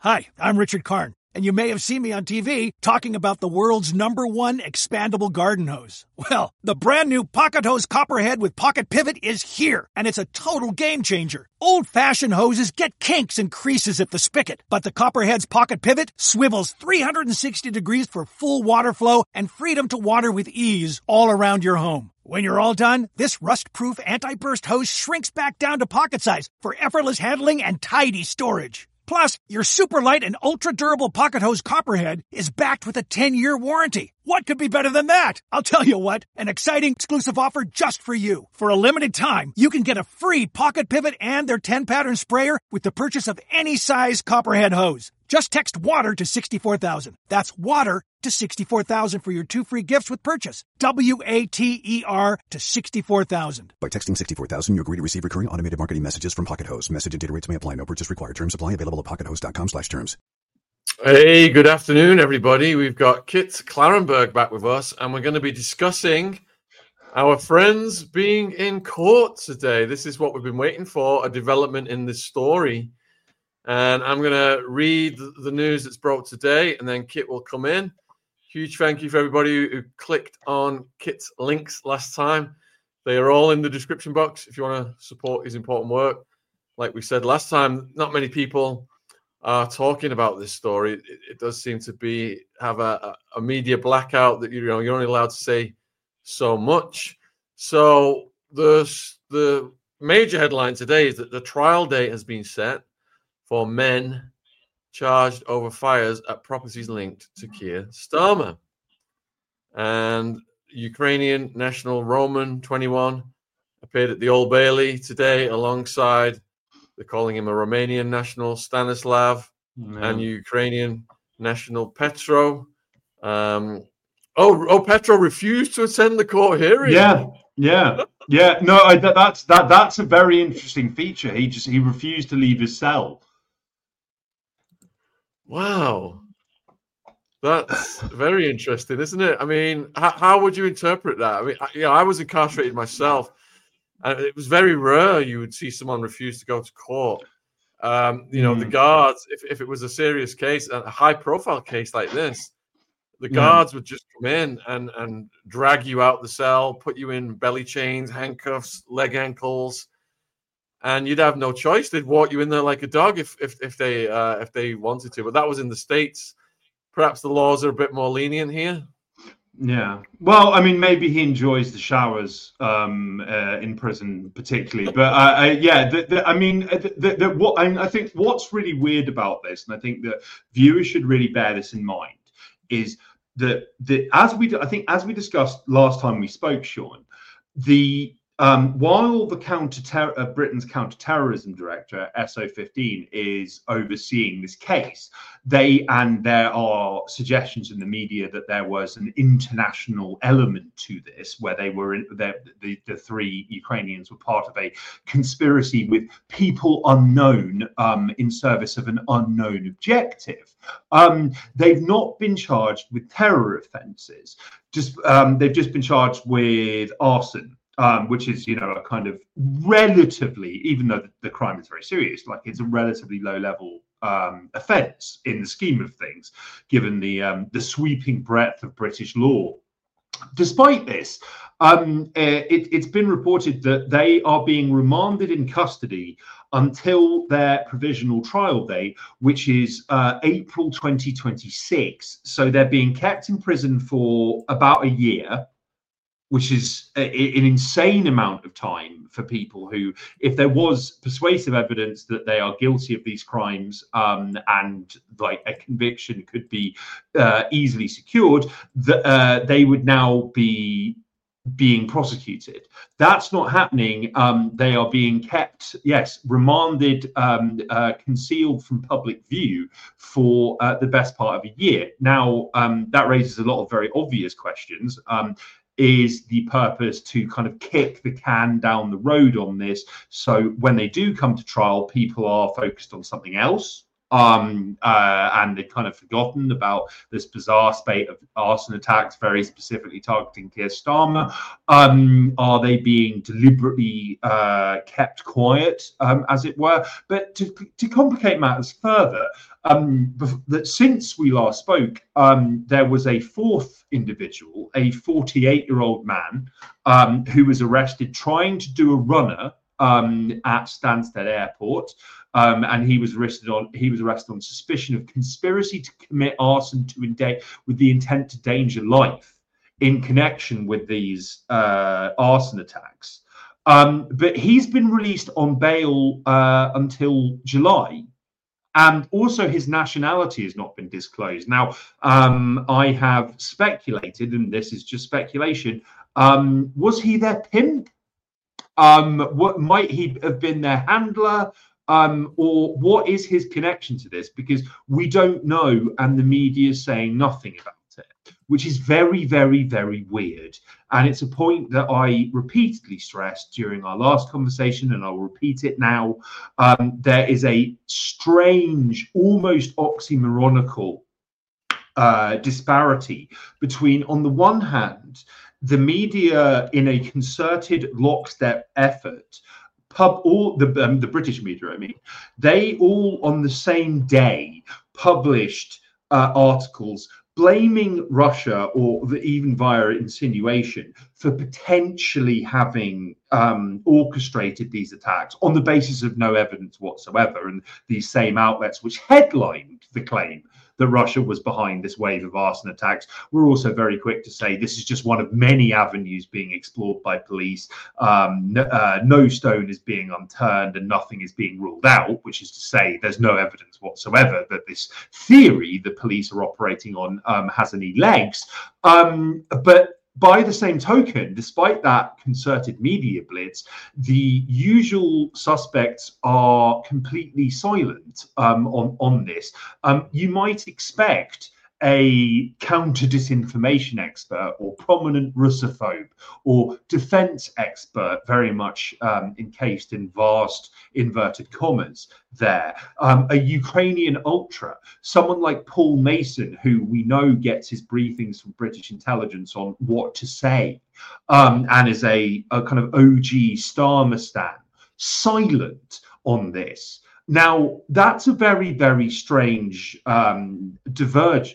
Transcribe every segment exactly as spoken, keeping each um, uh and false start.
Hi, I'm Richard Karn, and you may have seen me on T V talking about the world's number one expandable garden hose. Well, the brand new Pocket Hose Copperhead with Pocket Pivot is here, and it's a total game changer. Old-fashioned hoses get kinks and creases at the spigot, but the Copperhead's Pocket Pivot swivels three hundred sixty degrees for full water flow and freedom to water with ease all around your home. When you're all done, this rust-proof anti-burst hose shrinks back down to pocket size for effortless handling and tidy storage. Plus, your super light and ultra-durable Pocket Hose Copperhead is backed with a ten-year warranty. What could be better than that? I'll tell you what, an exciting exclusive offer just for you. For a limited time, you can get a free Pocket Pivot and their ten-pattern sprayer with the purchase of any size Copperhead hose. Just text WATER to sixty-four thousand. That's WATER to sixty-four thousand for your two free gifts with purchase. W A T E R to sixty-four thousand. By texting sixty-four thousand, you agree to receive recurring automated marketing messages from Pocket Hose. Message and data rates may apply. No purchase required. Terms apply. Available at pockethose.com slash terms. Hey, good afternoon, everybody. We've got Kit Klarenberg back with us, and we're going to be discussing our friends being in court today. This is what we've been waiting for, a development in this story. And I'm going to read the news that's brought today, and then Kit will come in. Huge thank you for everybody who clicked on Kit's links last time. They are all in the description box if you want to support his important work. Like we said last time, not many people are talking about this story. It, it does seem to be have a, a media blackout that you know you're only allowed to say so much. So the the major headline today is that the trial date has been set for men charged over fires at properties linked to Keir Starmer. And Ukrainian national Roman, twenty-one, appeared at the Old Bailey today alongside, they're calling him a Romanian national, Stanislav, mm. and Ukrainian national Petro. Um, oh, oh, Petro refused to attend the court hearing. Yeah, yeah, yeah. No, I, that, that's that. That's a very interesting feature. He just he refused to leave his cell. Wow, that's very interesting, isn't it? I mean, how, how would you interpret that? I mean, I, you know, I was incarcerated myself, and it was very rare you would see someone refuse to go to court. Um, you know, mm. the guards, if, if it was a serious case, a high-profile case like this, the guards mm. would just come in and, and drag you out the cell, put you in belly chains, handcuffs, leg ankles, and you'd have no choice. They'd walk you in there like a dog if if if they uh, if they wanted to. But that was in the States. Perhaps the laws are a bit more lenient here. Yeah. Well, I mean, maybe he enjoys the showers um, uh, in prison, particularly. But uh, uh, yeah, the, the, I mean, the, the, the, what I, I think what's really weird about this, and I think that viewers should really bear this in mind, is that the as we I think as we discussed last time we spoke, Sean, the Um, while the counter uh, Britain's counter-terrorism director, S O fifteen, is overseeing this case, they and there are suggestions in the media that there was an international element to this, where they were in, the, the three Ukrainians were part of a conspiracy with people unknown um, in service of an unknown objective. Um, they've not been charged with terror offences. Just um, they've just been charged with arson. Um, which is, you know, a kind of relatively, even though the, the crime is very serious, like it's a relatively low-level um, offence in the scheme of things, given the um, the sweeping breadth of British law. Despite this, um, uh, it, it's been reported that they are being remanded in custody until their provisional trial date, which is uh, April twenty twenty-six. So they're being kept in prison for about a year, which is a, an insane amount of time for people who, if there was persuasive evidence that they are guilty of these crimes um, and like a conviction could be uh, easily secured, that uh, they would now be being prosecuted. That's not happening. Um, they are being kept, yes, remanded, um, uh, concealed from public view for uh, the best part of a year. Now, um, that raises a lot of very obvious questions. Um, Is the purpose to kind of kick the can down the road on this, so when they do come to trial, people are focused on something else? Um, uh, and they've kind of forgotten about this bizarre spate of arson attacks, very specifically targeting Keir Starmer. Um, are they being deliberately uh, kept quiet, um, as it were? But to, to complicate matters further, um, that since we last spoke, um, there was a fourth individual, a forty-eight-year-old man, um, who was arrested trying to do a runner um, at Stansted Airport. Um, and he was arrested on he was arrested on suspicion of conspiracy to commit arson to inda- with the intent to endanger life in connection with these uh, arson attacks. Um, but he's been released on bail uh, until July, and also his nationality has not been disclosed. Now, um, I have speculated, and this is just speculation. Um, was he their pimp? Um, what might he have been their handler? Um, or what is his connection to this? Because we don't know, and the media is saying nothing about it, which is very, very, very weird. And it's a point that I repeatedly stressed during our last conversation, and I'll repeat it now. Um, there is a strange, almost oxymoronical uh, disparity between, on the one hand, the media in a concerted lockstep effort, Pub all the um, the British media, I mean, they all on the same day published uh, articles blaming Russia, or the, even via insinuation, for potentially having um, orchestrated these attacks on the basis of no evidence whatsoever. And these same outlets, which headlined the claim that Russia was behind this wave of arson attacks, were also very quick to say this is just one of many avenues being explored by police. Um, no, uh, no stone is being unturned and nothing is being ruled out, which is to say there's no evidence whatsoever that this theory the police are operating on um, has any legs. Um, but by the same token, despite that concerted media blitz, the usual suspects are completely silent um, on, on this. Um, you might expect a counter-disinformation expert or prominent Russophobe or defense expert, very much um, encased in vast inverted commas there, um, a Ukrainian ultra, someone like Paul Mason, who we know gets his briefings from British intelligence on what to say, um, and is a, a kind of O G Starmer stan, silent on this. Now, that's a very, very strange um, divergence.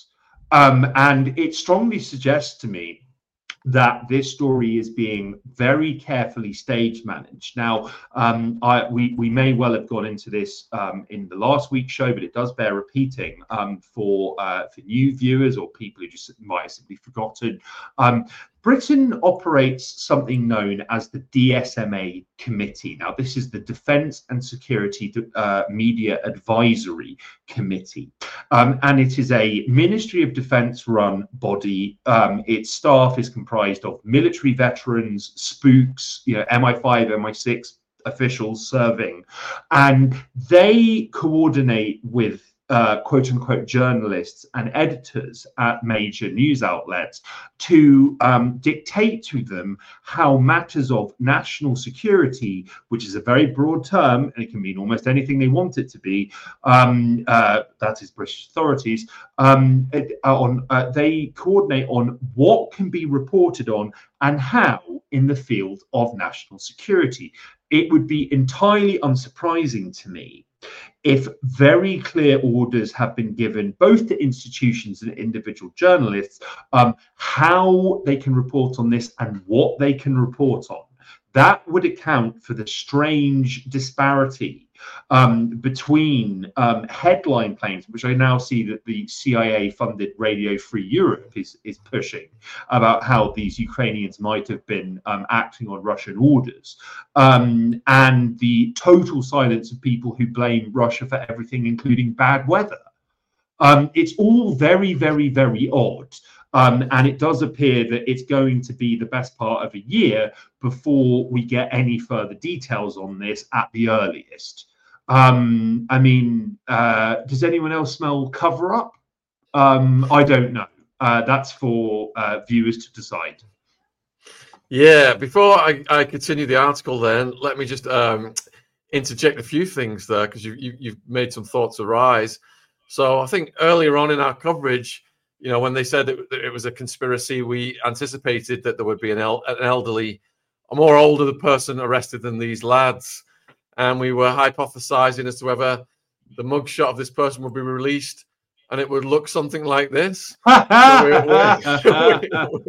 Um, and it strongly suggests to me that this story is being very carefully stage managed. Now, um, I, we, we may well have gone into this um, in the last week's show, but it does bear repeating um, for, uh, for new viewers or people who just might have simply forgotten. Um, Britain operates something known as the D S M A Committee. Now, this is the Defence and Security uh, Media Advisory Committee, um, and it is a Ministry of Defence-run body. Um, its staff is comprised of military veterans, spooks, you know, M I five, M I six officials serving, and they coordinate with Uh, quote unquote journalists and editors at major news outlets to um, dictate to them how matters of national security, which is a very broad term and it can mean almost anything they want it to be, um, uh, that is British authorities, um, on uh, they coordinate on what can be reported on and how in the field of national security. It would be entirely unsurprising to me if very clear orders have been given both to institutions and individual journalists, um, how they can report on this and what they can report on. That would account for the strange disparity um, between um, headline claims, which I now see that the C I A-funded Radio Free Europe is, is pushing, about how these Ukrainians might have been um, acting on Russian orders, um, and the total silence of people who blame Russia for everything, including bad weather. Um, it's all very, very, very odd. Um, and it does appear that it's going to be the best part of a year before we get any further details on this at the earliest. Um, I mean, uh, does anyone else smell cover up? Um, I don't know. Uh, that's for uh, viewers to decide. Yeah, before I, I continue the article then, let me just... Um, interject a few things there because you, you, you've made some thoughts arise. So I think earlier on in our coverage, you know, when they said that it was a conspiracy, we anticipated that there would be an, el- an elderly, a more older person arrested than these lads. And we were hypothesizing as to whether the mugshot of this person would be released and it would look something like this. So we,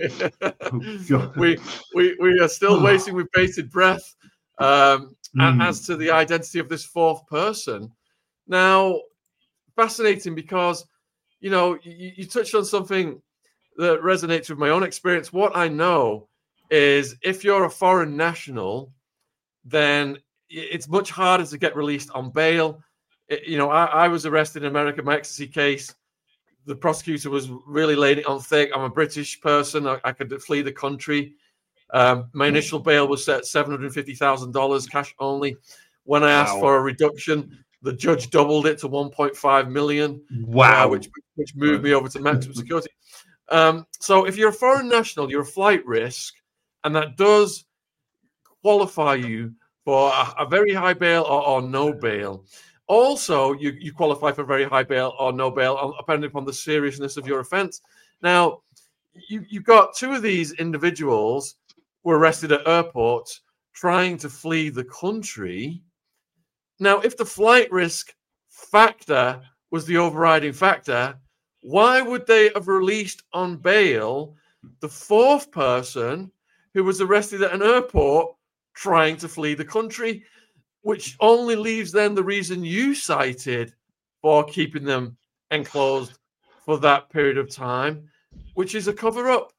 we, we, we, we are still waiting with bated breath um, mm. as to the identity of this fourth person. Now, fascinating because, you know, you, you touched on something that resonates with my own experience. What I know is if you're a foreign national, then it's much harder to get released on bail. It, you know, I, I was arrested in America, my ecstasy case. The prosecutor was really laying it on thick. I'm a British person. I, I could flee the country. Um, my initial bail was set at seven hundred fifty thousand dollars cash only. When I asked wow. for a reduction, the judge doubled it to one point five million dollars. Wow. Uh, which, which moved me over to maximum security. Um, so if you're a foreign national, you're a flight risk, and that does qualify you for a, a very high bail or, or no bail. Also, you, you qualify for very high bail or no bail, depending upon the seriousness of your offense. Now, you, you've got two of these individuals were arrested at airports trying to flee the country. Now, if the flight risk factor was the overriding factor, why would they have released on bail the fourth person who was arrested at an airport trying to flee the country, which only leaves then the reason you cited for keeping them enclosed for that period of time, which is a cover-up.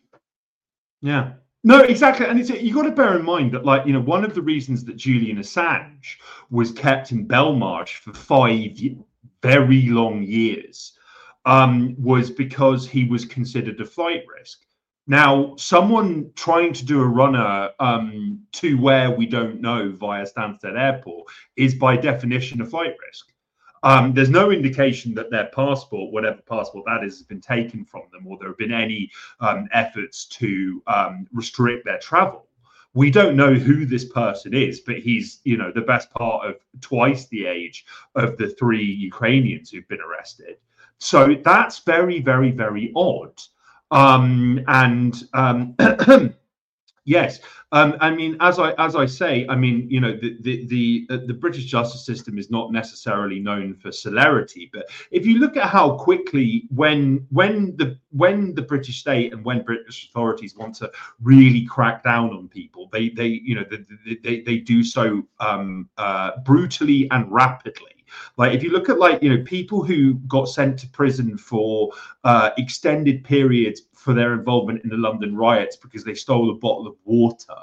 Yeah. No, exactly. And it's, you got to bear in mind that, like, you know, one of the reasons that Julian Assange was kept in Belmarsh for five very long years um, was because he was considered a flight risk. Now, someone trying to do a runner um, to where we don't know via Stansted Airport is by definition a flight risk. Um, there's no indication that their passport, whatever passport that is, has been taken from them, or there have been any um, efforts to um, restrict their travel. We don't know who this person is, but he's, you know, the best part of twice the age of the three Ukrainians who've been arrested. So that's very, very, very odd. Um, and um, yes, um, I mean, as I as I say, I mean, you know, the the the, uh, the British justice system is not necessarily known for celerity, but if you look at how quickly, when when the when the British state and when British authorities want to really crack down on people, they they you know they they, they do so um, uh, brutally and rapidly. Like if you look at, like, you know, people who got sent to prison for uh, extended periods for their involvement in the London riots because they stole a bottle of water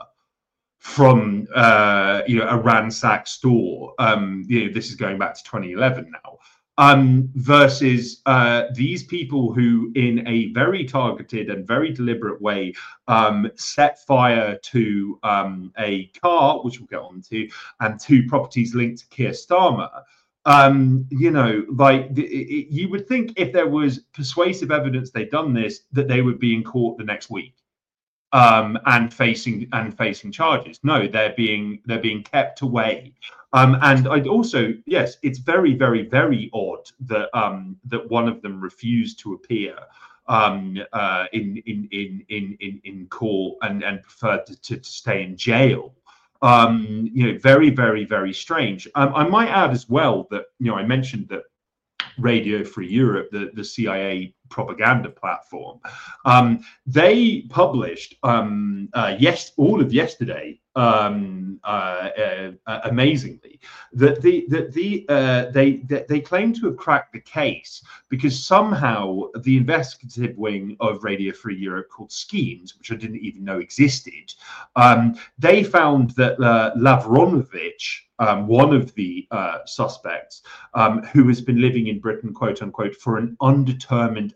from, uh, you know, a ransacked store. Um, you know, this is going back to twenty eleven now. Um, versus uh, these people who, in a very targeted and very deliberate way, um, set fire to um, a car, which we'll get on to, and two properties linked to Keir Starmer. Um, you know, like the, it, you would think if there was persuasive evidence they'd done this, that they would be in court the next week um, and facing and facing charges. No, they're being they're being kept away. Um, and I'd also, yes, it's very, very, very odd that um, that one of them refused to appear um, uh, in, in in in in in court and and preferred to, to, to stay in jail. Um, you know, very, very, very strange. Um, I might add as well that, you know, I mentioned that Radio Free Europe, the, the C I A propaganda platform, um, they published um, uh, yes, all of yesterday, um, uh, uh, uh, amazingly, that the that the uh, they that they claim to have cracked the case because somehow the investigative wing of Radio Free Europe, called Schemes, which I didn't even know existed, um, they found that uh, Lavronovich, Um, one of the uh, suspects, um, who has been living in Britain, quote unquote, for an undetermined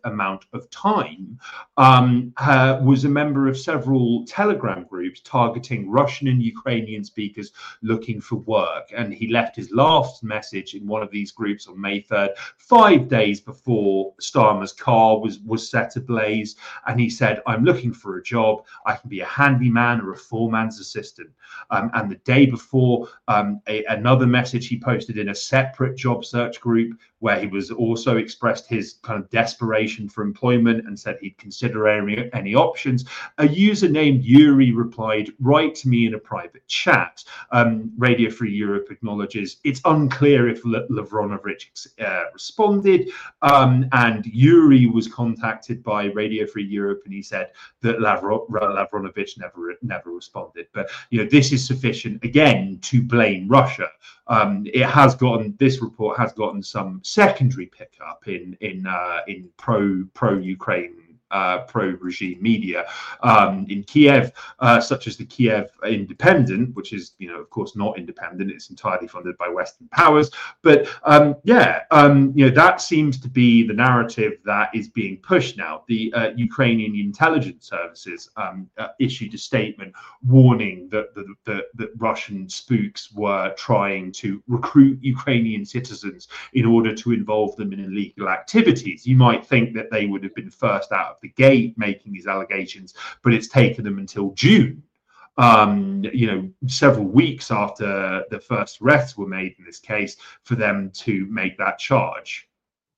amount of time, um, uh, was a member of several Telegram groups targeting Russian and Ukrainian speakers looking for work. And he left his last message in one of these groups on May third, five days before Starmer's car was, was set ablaze. And he said, I'm looking for a job. I can be a handyman or a foreman's assistant. Um, and the day before, um, a, another message he posted in a separate job search group where he was also expressed his kind of desperation for employment and said he'd consider any, any options. A user named Yuri replied, write to me in a private chat. Um, Radio Free Europe acknowledges it's unclear if Le- Lavronovich uh, responded. Um, and Yuri was contacted by Radio Free Europe and he said that Lavro- Lavronovich never, never responded. But, you know, this is sufficient, again, to blame Russia. Um, it has gotten, this report has gotten some secondary pickup in in uh, in pro pro Ukraine uh, pro regime media um, in Kiev, uh, such as the Kiev Independent, which is, you know, of course not independent; it's entirely funded by Western powers. But um, yeah, um, you know, that seems to be the narrative that is being pushed now. The uh, Ukrainian intelligence services um, uh, issued a statement warning that the, the, the Russian spooks were trying to recruit Ukrainian citizens in order to involve them in illegal activities. You might think that they would have been first out of the gate making these allegations, but it's taken them until June, um, you know, several weeks after the first arrests were made in this case, for them to make that charge.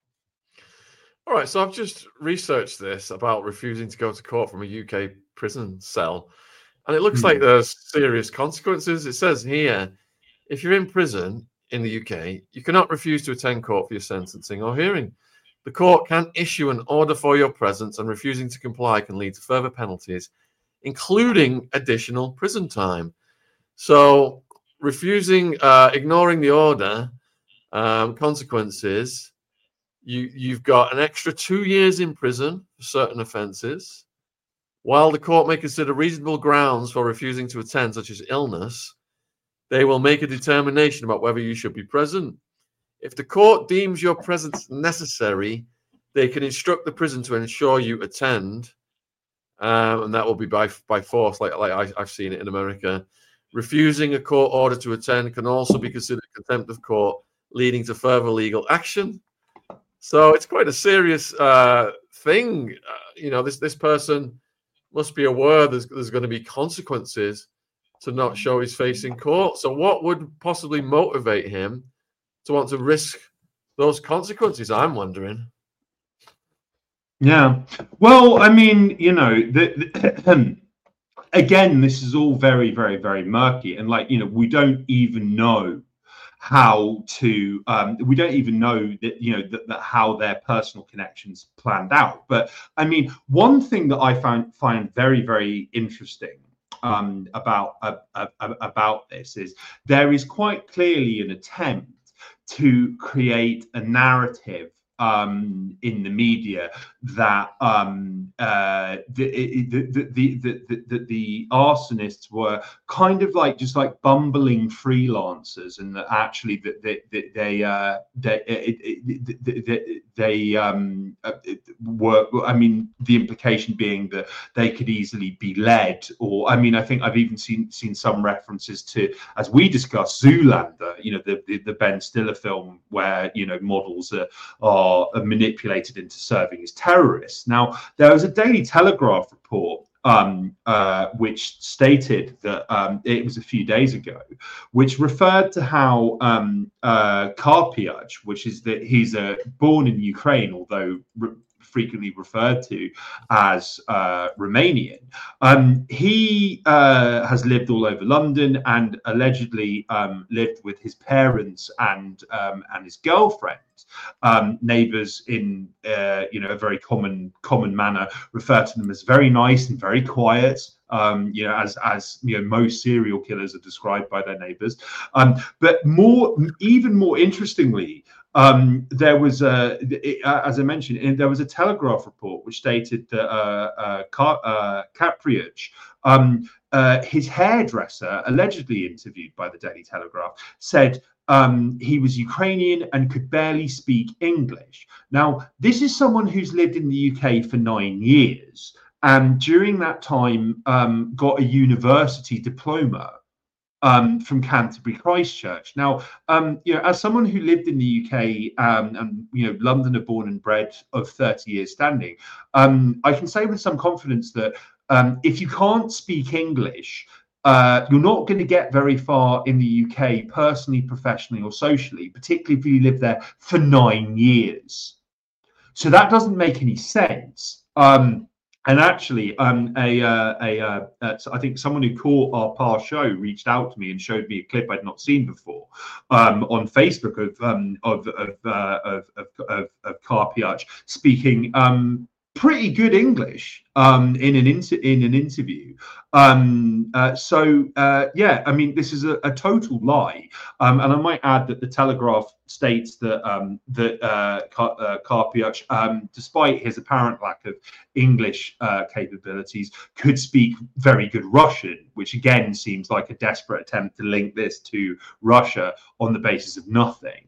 All right, so I've just researched this about refusing to go to court from a U K prison cell, and it looks mm. like there's serious consequences. It says here, if you're in prison in the U K, you cannot refuse to attend court for your sentencing or hearing. The court can issue an order for your presence, and refusing to comply can lead to further penalties, including additional prison time. So refusing, uh, ignoring the order, um, consequences, you, you've got an extra two years in prison for certain offences. While the court may consider reasonable grounds for refusing to attend, such as illness, they will make a determination about whether you should be present. If the court deems your presence necessary, they can instruct the prison to ensure you attend, um, and that will be by by force, like, like I, I've seen it in America. Refusing a court order to attend can also be considered contempt of court, leading to further legal action. So it's quite a serious uh, thing. Uh, you know, this this person must be aware there's, there's going to be consequences to not show his face in court. So what would possibly motivate him to want to risk those consequences, I'm wondering? Yeah. Well, I mean, you know, the, the, again, this is all very, very, very murky. And, like, you know, we don't even know how to, um, we don't even know that, you know, that, that how their personal connections planned out. But, I mean, one thing that I find, find very, very interesting um, about, uh, uh, about this is there is quite clearly an attempt to create a narrative um, in the media that um, uh, the, the, the, the, the, the, the arsonists were kind of like just like bumbling freelancers, and that actually that they, they, they, uh, they, they, they um, were, I mean, the implication being that they could easily be led, or, I mean, I think I've even seen seen some references to, as we discussed, Zoolander, you know, the, the, the Ben Stiller film where, you know, models are, are are manipulated into serving as terrorists. Now, there was a Daily Telegraph report um, uh, which stated that um, it was a few days ago, which referred to how um, uh, Karpiach, which is that he's uh, born in Ukraine, although re- frequently referred to as uh, Romanian. Um, he uh, has lived all over London and allegedly um, lived with his parents and um, and his girlfriend. Um, neighbours in uh, you know a very common common manner refer to them as very nice and very quiet. Um, you know, as as you know, most serial killers are described by their neighbours. Um, but more, even more interestingly, um, there was a, it, uh, as I mentioned, there was a Telegraph report which stated that uh, uh, Car- uh, Karpiach, um, uh, his hairdresser, allegedly interviewed by the Daily Telegraph, said Um, he was Ukrainian and could barely speak English. Now, this is someone who's lived in the U K for nine years, and during that time um, got a university diploma um, from Canterbury Christchurch. Now, um, you know, as someone who lived in the U K um, and, you know, Londoner born and bred of thirty years standing, um, I can say with some confidence that um, if you can't speak English, uh, you're not going to get very far in the U K personally, professionally, or socially, particularly if you live there for nine years. So that doesn't make any sense. Um, And actually, um, a, uh, a uh, uh, I think someone who caught our past show reached out to me and showed me a clip I'd not seen before um, on Facebook of um, of of, uh, of of of of Karpiach speaking um, pretty good English um, in an inter- in an interview. Um, uh, so uh, yeah, I mean, this is a, a total lie. Um, and I might add that the Telegraph states that um, that uh, Car- uh, Karpiach, um, despite his apparent lack of English uh, capabilities, could speak very good Russian, which again seems like a desperate attempt to link this to Russia on the basis of nothing.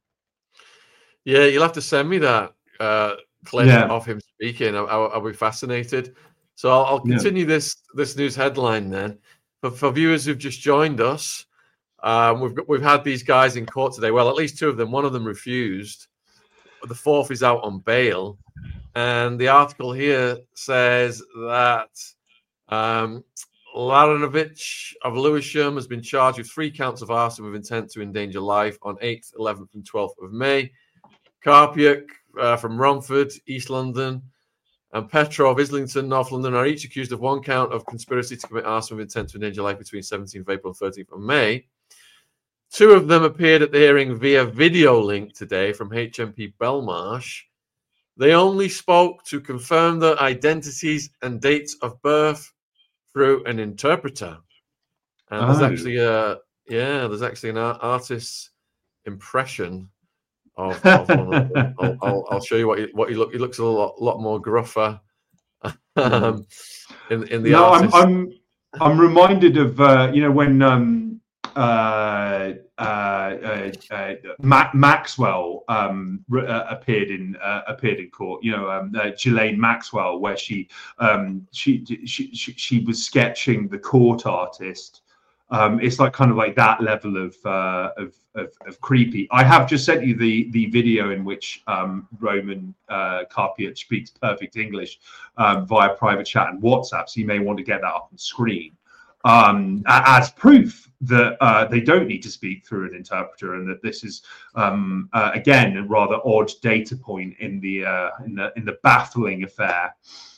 Yeah, you'll have to send me that uh, clip Yeah. of him speaking. I'll, I'll, I'll be fascinated. So I'll, I'll continue yeah. this this news headline then. For, for viewers who've just joined us, um, we've got, we've had these guys in court today. Well, at least two of them. One of them refused. But the fourth is out on bail. And the article here says that um, Laranovich of Lewisham has been charged with three counts of arson with intent to endanger life on eighth, eleventh, and twelfth of May. Karpiach uh, from Romford, East London, and Petrov, Islington, North London, are each accused of one count of conspiracy to commit arson with intent to endanger life between seventeenth of April and thirteenth of May. Two of them appeared at the hearing via video link today from H M P Belmarsh. They only spoke to confirm their identities and dates of birth through an interpreter. And oh. there's actually a yeah, there's actually an artist's impression of, of one of them. I'll, I'll, I'll show you what he, what he look. He looks a lot, lot more gruffer um, in in the. No, artist. I'm I'm I'm reminded of uh, you know when um, uh, uh, uh, uh, Ma- Maxwell um, re- uh, appeared in uh, appeared in court. You know, um, uh, Ghislaine Maxwell, where she um, she, she she she was sketching the court artist. Um, it's like kind of like that level of, uh, of, of of creepy. I have just sent you the the video in which um, Roman uh, Karpiach speaks perfect English um, via private chat and WhatsApp. So you may want to get that up on screen um, as proof that uh, they don't need to speak through an interpreter, and that this is um, uh, again a rather odd data point in the uh, in the in the baffling affair.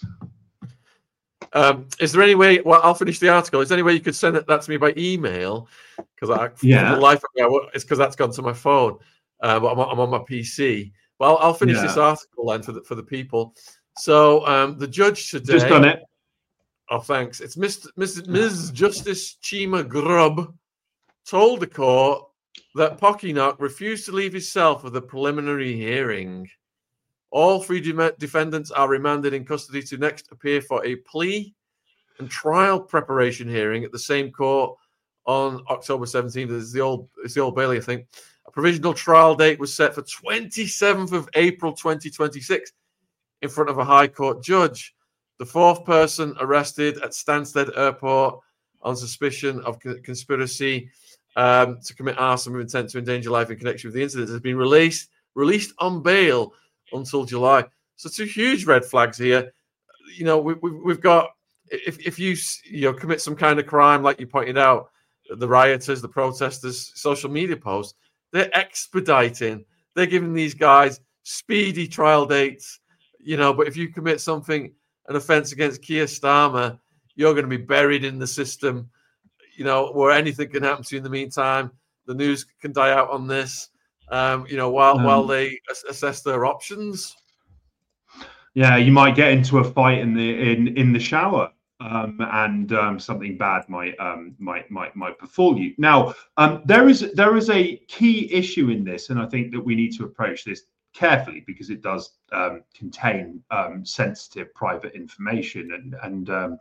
Um, is there any way? Well, I'll finish the article. Is there any way you could send it, that to me by email? Because I, yeah, for the life of me, I, it's because that's gone to my phone, uh, but I'm, I'm on my P C. Well, I'll finish yeah. this article then for the for the people. So um, the judge today just done it. Oh, thanks. It's Mister Missus Miz Justice Chima Grubb told the court that Pochynock refused to leave his cell for the preliminary hearing. All three de- defendants are remanded in custody to next appear for a plea and trial preparation hearing at the same court on October seventeenth. It's the old, it's the Old Bailey, I think. A provisional trial date was set for twenty-seventh of April twenty twenty-six in front of a High Court judge. The fourth person arrested at Stansted Airport on suspicion of co- conspiracy um, to commit arson with intent to endanger life in connection with the incident has been released released on bail until July. So two huge red flags here. You know, we, we, we've got, if if you you know commit some kind of crime, like you pointed out, the rioters, the protesters, social media posts, they're expediting. They're giving these guys speedy trial dates. You know, but if you commit something, an offence against Keir Starmer, you're going to be buried in the system. You know, where anything can happen to you in the meantime. The news can die out on this. Um, you know, while um, while they assess their options. Yeah, you might get into a fight in the in, in the shower, um, and um, something bad might um, might might might befall you. Now, um, there is there is a key issue in this, and I think that we need to approach this carefully because it does um, contain um, sensitive private information and and um,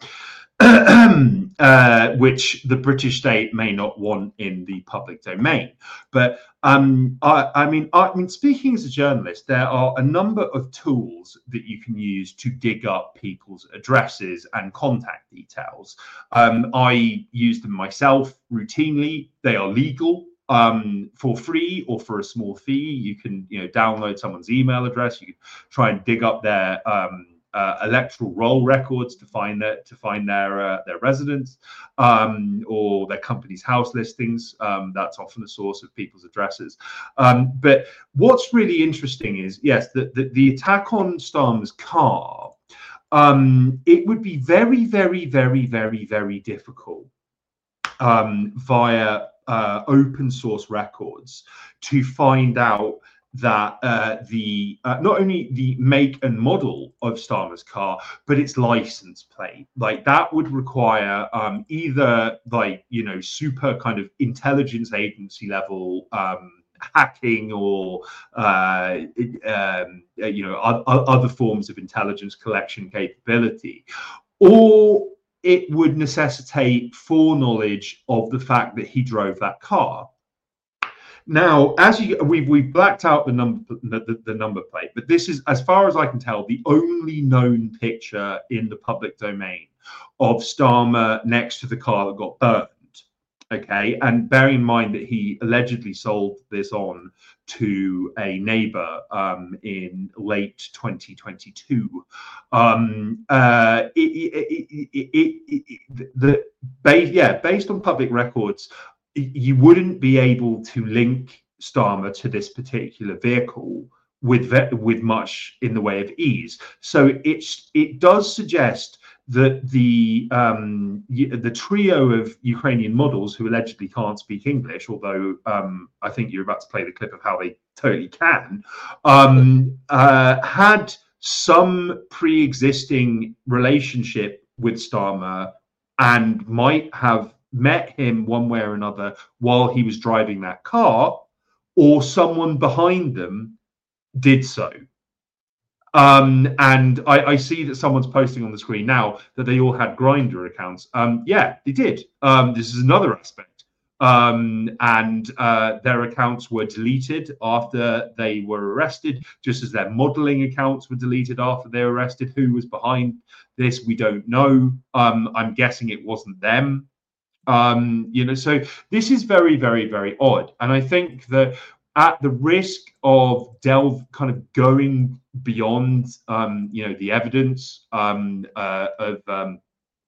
uh, which the British state may not want in the public domain. But um, I, I mean, I, I mean, speaking as a journalist, there are a number of tools that you can use to dig up people's addresses and contact details. Um, I use them myself routinely. They are legal. Um, for free or for a small fee. You can, you know, download someone's email address. You can try and dig up their um, uh, electoral roll records to find their to find their uh, their residence um, or their company's house listings. Um, that's often a source of people's addresses. Um, but what's really interesting is, yes, the the, the attack on Starmer's car. Um, it would be very, very, very, very, very difficult um, via Uh, open source records to find out that uh, the uh, not only the make and model of Starmer's car, but its license plate. Like that would require um, either like you know super kind of intelligence agency level um, hacking or uh, um, you know other forms of intelligence collection capability, or it would necessitate foreknowledge of the fact that he drove that car. Now, as you we've we've blacked out the number the, the number plate, but this is, as far as I can tell, the only known picture in the public domain of Starmer next to the car that got burned. Okay, and bear in mind that he allegedly sold this on to a neighbor um, in late twenty twenty-two. Um, uh, it, it, it, it, it, the base, yeah, based on public records, you wouldn't be able to link Starmer to this particular vehicle with with much in the way of ease. So it's it does suggest that the um, the trio of Ukrainian models who allegedly can't speak English, although um, I think you're about to play the clip of how they totally can, um, uh, had some pre-existing relationship with Starmer and might have met him one way or another while he was driving that car, or someone behind them did so. Um, and I, I see that someone's posting on the screen now that they all had Grindr accounts. Um, yeah, they did. Um, this is another aspect. Um, and uh, their accounts were deleted after they were arrested, just as their modeling accounts were deleted after they were arrested. Who was behind this, we don't know. Um, I'm guessing it wasn't them. Um, you know, so this is very, very, very odd. And I think that at the risk of delve kind of going beyond, um, you know, the evidence um, uh, of um,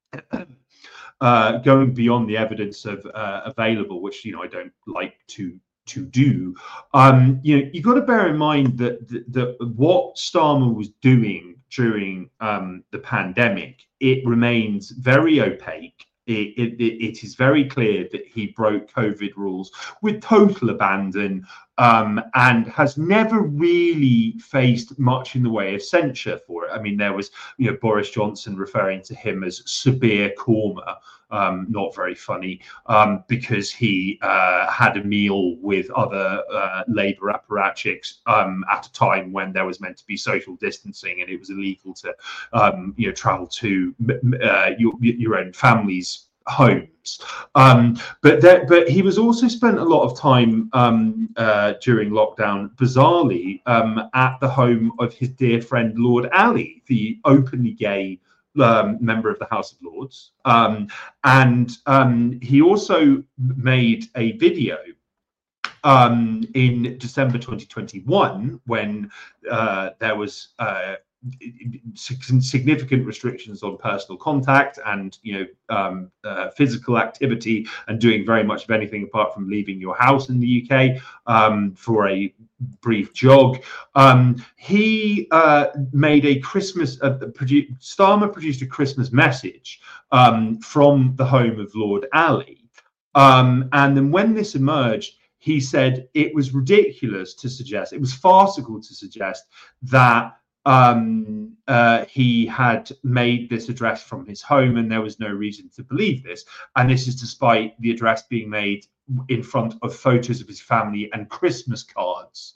uh, going beyond the evidence of uh, available, which, you know, I don't like to to do. Um, you know, you got to bear in mind that, that, that what Starmer was doing during um, the pandemic, it remains very opaque. It, it, it is very clear that he broke COVID rules with total abandon um, and has never really faced much in the way of censure for it. I mean, there was, you know, Boris Johnson referring to him as Sabir Korma, um, not very funny, um, because he uh, had a meal with other uh, Labour apparatchiks um, at a time when there was meant to be social distancing and it was illegal to, um, you know, travel to uh, your, your own family's homes. Um, but that, but he was also spent a lot of time um, uh, during lockdown, bizarrely, um, at the home of his dear friend Lord Ali, the openly gay um, member of the House of Lords. Um, and um, he also made a video um, in December twenty twenty-one when uh, there was uh, significant restrictions on personal contact and, you know, um, uh, physical activity, and doing very much of anything apart from leaving your house in the U K um, for a brief jog. Um, he uh, made a Christmas, uh, produ- Starmer produced a Christmas message um, from the home of Lord Ali. Um, and then when this emerged, he said it was ridiculous to suggest, it was farcical to suggest that Um, uh, he had made this address from his home and there was no reason to believe this. And this is despite the address being made in front of photos of his family and Christmas cards.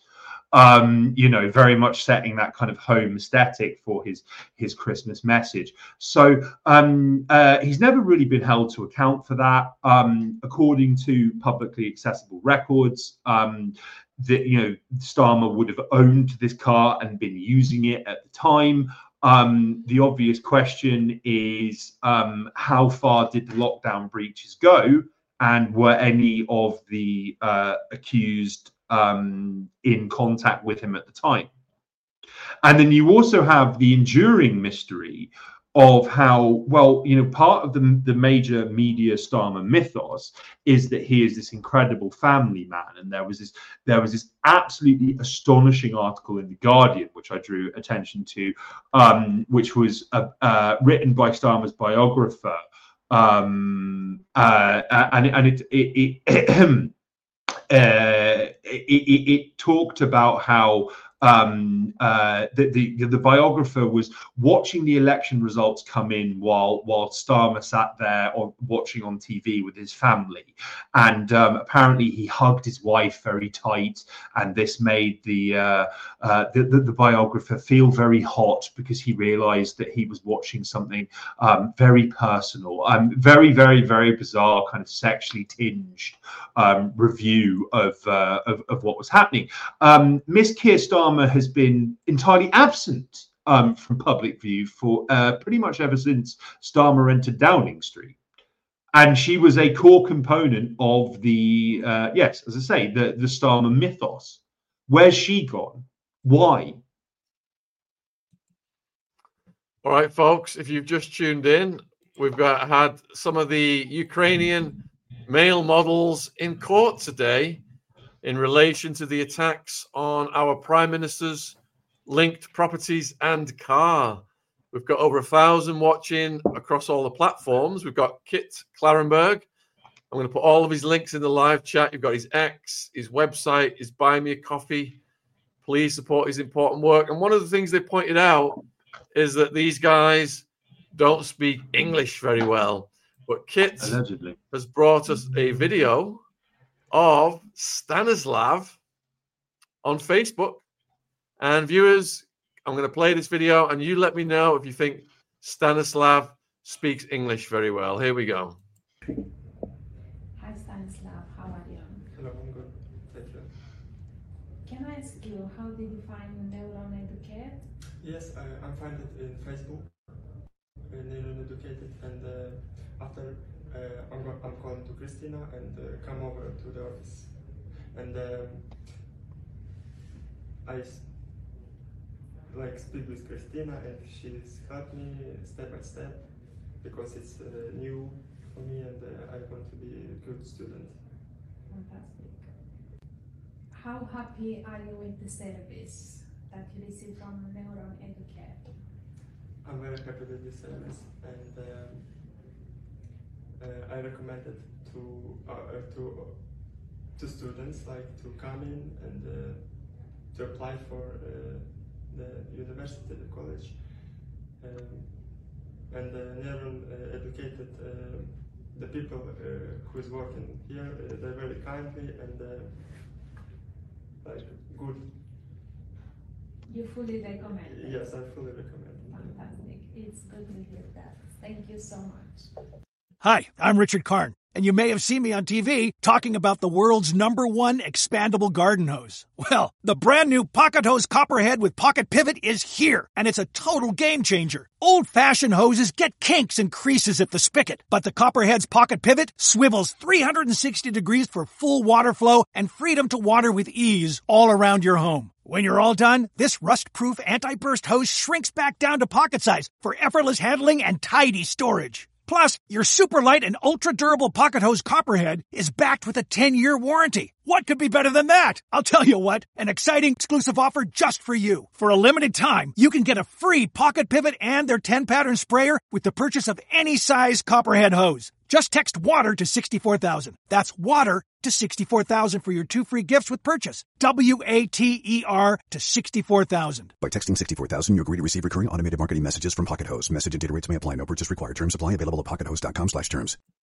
Um, you know, very much setting that kind of home aesthetic for his his Christmas message. So um, uh, he's never really been held to account for that. Um, according to publicly accessible records, um, that you know, Starmer would have owned this car and been using it at the time. Um, the obvious question is, um, how far did the lockdown breaches go, and were any of the uh, accused um, in contact with him at the time? And then you also have the enduring mystery of how, well, you know, part of the, the major media Starmer mythos is that he is this incredible family man. And there was this, there was this absolutely astonishing article in The Guardian, which I drew attention to, um, which was uh, uh, written by Starmer's biographer. Um, uh, and, and it, it, it, uh, it, it, it talked about how Um, uh, the, the the biographer was watching the election results come in while while Starmer sat there or watching on T V with his family, and um, apparently he hugged his wife very tight, and this made the, uh, uh, the, the the biographer feel very hot because he realised that he was watching something um, very personal, um, very very very bizarre, kind of sexually tinged um, review of, uh, of of what was happening. Um, Miss Keir Starmer has been entirely absent um, from public view for uh, pretty much ever since Starmer entered Downing Street. And she was a core component of the, uh, yes, as I say, the, the Starmer mythos. Where's she gone? Why? All right, folks, if you've just tuned in, we've got had some of the Ukrainian male models in court today in relation to the attacks on our Prime Minister's linked properties and car. We've got over a thousand watching across all the platforms. We've got Kit Klarenberg. I'm going to put all of his links in the live chat. You've got his X, his website, his Buy Me a Coffee. Please support his important work. And one of the things they pointed out is that these guys don't speak English very well. But Kit Allegedly has brought us a video of Stanislav on Facebook. And viewers, I'm going to play this video and you let me know if you think Stanislav speaks English very well. Here we go. Hi Stanislav, how are you? Hello, I'm good. Thank you. Can I ask you, how did you find Neuron Educate? Yes, I, I find it in Facebook, uh, Neuron Educated, and uh, after uh, I'm, go I'm calling to Christina and uh, come over to the office. And um, I like speak with Christina and she's helped me step by step because it's uh, new for me and uh, I want to be a good student. Fantastic. How happy are you with the service that you receive from Neuron Educate? I'm very happy with this service and um, uh, I recommend it to uh, uh, to uh, to students like to come in and uh, to apply for uh, the university, the college, um, and uh, Neuron uh, educated uh, the people uh, who is working here. Uh, they're very kindly and uh, like good. You fully recommend it? Yes, I fully recommend it. Fantastic. It's good to hear that. Thank you so much. Hi, I'm Richard Karn, and you may have seen me on T V talking about the world's number one expandable garden hose. Well, the brand new Pocket Hose Copperhead with Pocket Pivot is here, and it's a total game changer. Old-fashioned hoses get kinks and creases at the spigot, but the Copperhead's Pocket Pivot swivels three hundred sixty degrees for full water flow and freedom to water with ease all around your home. When you're all done, this rust-proof anti-burst hose shrinks back down to pocket size for effortless handling and tidy storage. Plus, your super light and ultra-durable Pocket Hose Copperhead is backed with a ten-year warranty. What could be better than that? I'll tell you what, an exciting exclusive offer just for you. For a limited time, you can get a free Pocket Pivot and their ten-pattern sprayer with the purchase of any size Copperhead hose. Just text WATER to sixty-four thousand. That's WATER to sixty-four thousand for your two free gifts with purchase. W A T E R to sixty-four thousand. By texting sixty-four thousand, you agree to receive recurring automated marketing messages from Pocket Hose. Message and data rates may apply. No purchase required. Terms apply. Available at pocket hose dot com slash terms.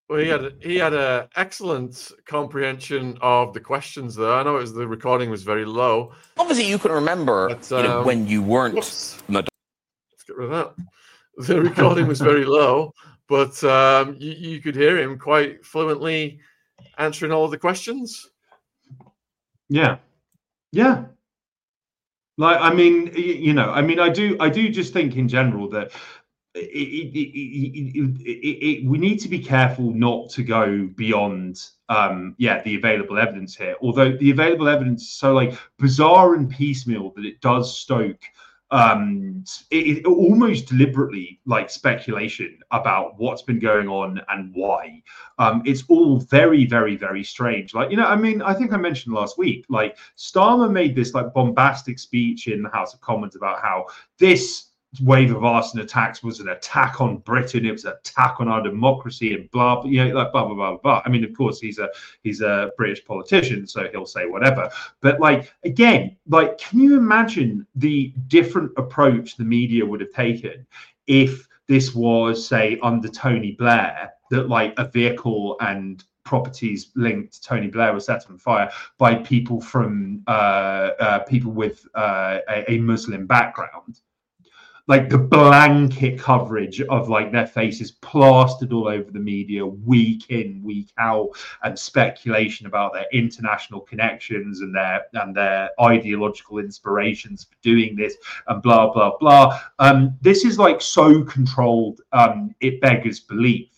Well, he had he had an excellent comprehension of the questions there. I know it was the recording was very low. Obviously, you can remember But, you know, um, when you weren't. whoops. No, Let's get rid of that. The recording was very low, but um, you, you could hear him quite fluently answering all of the questions. Yeah, yeah. Like, I mean, you know, I mean, I do, I do just think in general that it, it, it, it, it, we need to be careful not to go beyond, um, yeah, the available evidence here. Although the available evidence is so like bizarre and piecemeal that it does stoke um it, it almost deliberately like speculation about what's been going on and why. Um it's all very very very strange. Like, you know, I mean, I think I mentioned last week, like Starmer made this like bombastic speech in the House of Commons about how this wave of arson attacks was an attack on Britain, it was an attack on our democracy, and blah, you know, like blah blah blah blah. I mean, of course, he's a he's a British politician, so he'll say whatever. But like, again, like, can you imagine the different approach the media would have taken if this was, say, under Tony Blair, that like a vehicle and properties linked to Tony Blair was set on fire by people from uh, uh people with uh, a, a Muslim background? Like the blanket coverage of like their faces plastered all over the media week in, week out, and speculation about their international connections and their and their ideological inspirations for doing this and blah blah blah. Um, this is like so controlled, um, it beggars belief.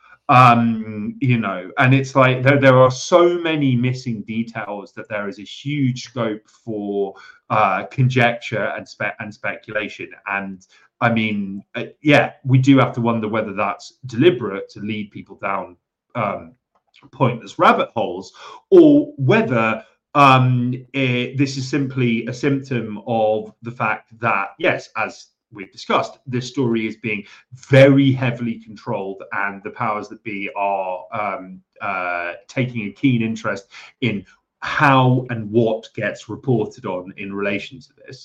Um, you know, and it's like there, there are so many missing details that there is a huge scope for uh, conjecture and spe- and speculation. And I mean, uh, yeah, we do have to wonder whether that's deliberate to lead people down um, pointless rabbit holes, or whether um, it, this is simply a symptom of the fact that, yes, as we've discussed, this story is being very heavily controlled, and the powers that be are um, uh, taking a keen interest in how and what gets reported on in relation to this.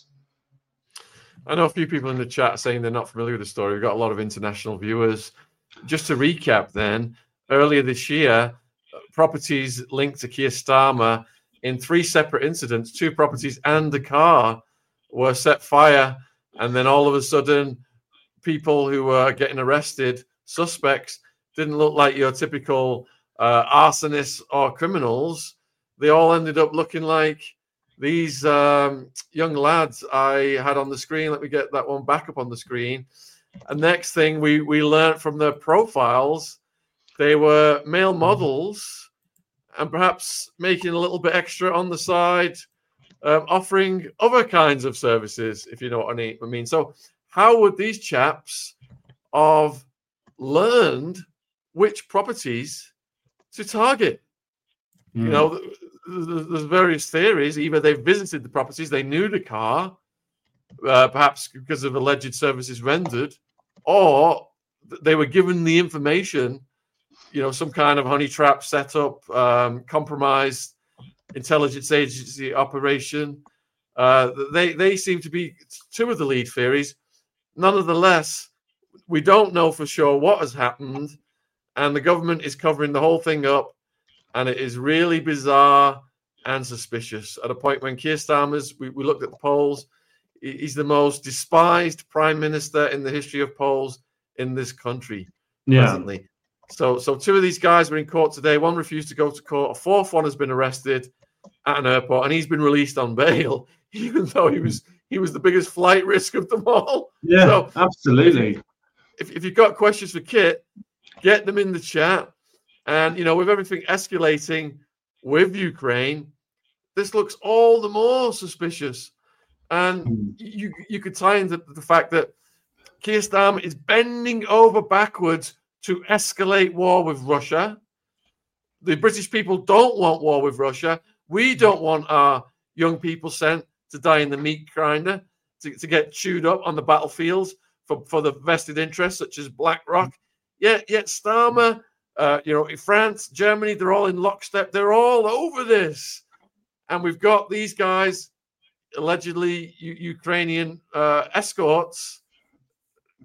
I know a few people in the chat saying they're not familiar with the story. We've got a lot of international viewers. Just to recap then, earlier this year, properties linked to Keir Starmer in three separate incidents, two properties and a car, were set fire. And then all of a sudden, people who were getting arrested, suspects, didn't look like your typical uh, arsonists or criminals. They all ended up looking like these um, young lads I had on the screen. Let me get that one back up on the screen. And next thing we, we learned from their profiles, they were male models and perhaps making a little bit extra on the side, Um, offering other kinds of services, if you know what I mean. So how would these chaps have learned which properties to target? Mm. You know, there's various theories. Either they've visited the properties, they knew the car, uh, perhaps because of alleged services rendered, or they were given the information, you know, some kind of honey trap set up, um, compromised intelligence agency operation. Uh, they they seem to be two of the lead theories. Nonetheless, we don't know for sure what has happened, and the government is covering the whole thing up, and it is really bizarre and suspicious. At a point when Keir Starmer's, we, we looked at the polls, he's the most despised prime minister in the history of polls in this country yeah. presently. So, so two of these guys were in court today. One refused to go to court. A fourth one has been arrested at an airport, and he's been released on bail, even though he was he was the biggest flight risk of them all. Yeah, so absolutely. If, if you've got questions for Kit, get them in the chat. And, you know, with everything escalating with Ukraine, this looks all the more suspicious. And mm. you you could tie into the fact that Keir Starmer is bending over backwards to escalate war with Russia. The British people don't want war with Russia. We don't want our young people sent to die in the meat grinder, to, to get chewed up on the battlefields for, for the vested interests such as BlackRock. Yet, yet Starmer, uh, you know, in France, Germany, they're all in lockstep. They're all over this. And we've got these guys, allegedly U- Ukrainian uh, escorts,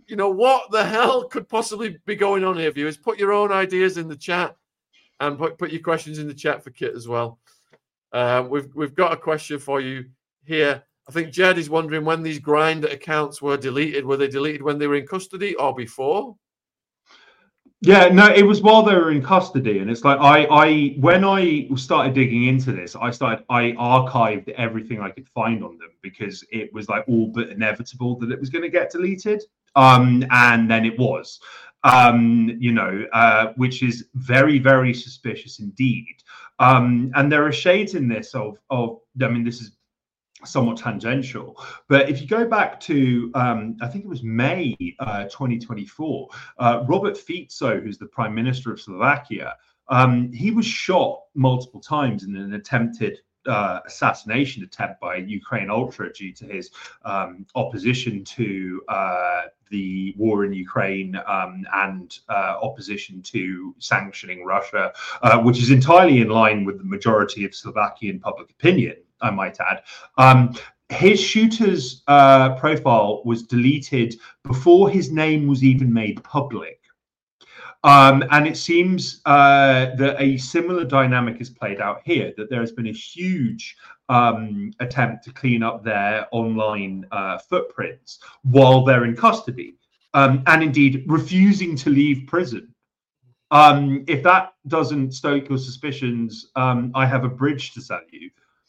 you know, what the hell could possibly be going on here, viewers? Put your own ideas in the chat and put, put your questions in the chat for Kit as well. Uh, we've we've got a question for you here. I think Jed is wondering when these Grindr accounts were deleted. Were they deleted when they were in custody or before? Yeah, no, it was while they were in custody, and it's like I, I, when I started digging into this, I started, I archived everything I could find on them because it was like all but inevitable that it was going to get deleted, um, and then it was, um, you know, uh, which is very, very suspicious indeed. Um, and there are shades in this of, of, I mean, this is somewhat tangential, but if you go back to um I think it was May uh twenty twenty-four, uh Robert Fico, who's the Prime Minister of Slovakia, um he was shot multiple times in an attempted uh assassination attempt by Ukraine Ultra due to his um opposition to uh the war in Ukraine um and uh opposition to sanctioning Russia, uh, which is entirely in line with the majority of Slovakian public opinion, I might add. Um, his shooter's uh, profile was deleted before his name was even made public. Um, and it seems uh, that a similar dynamic is played out here, that there has been a huge um, attempt to clean up their online uh, footprints while they're in custody, um, and indeed refusing to leave prison. Um, if that doesn't stoke your suspicions, um, I have a bridge to sell you.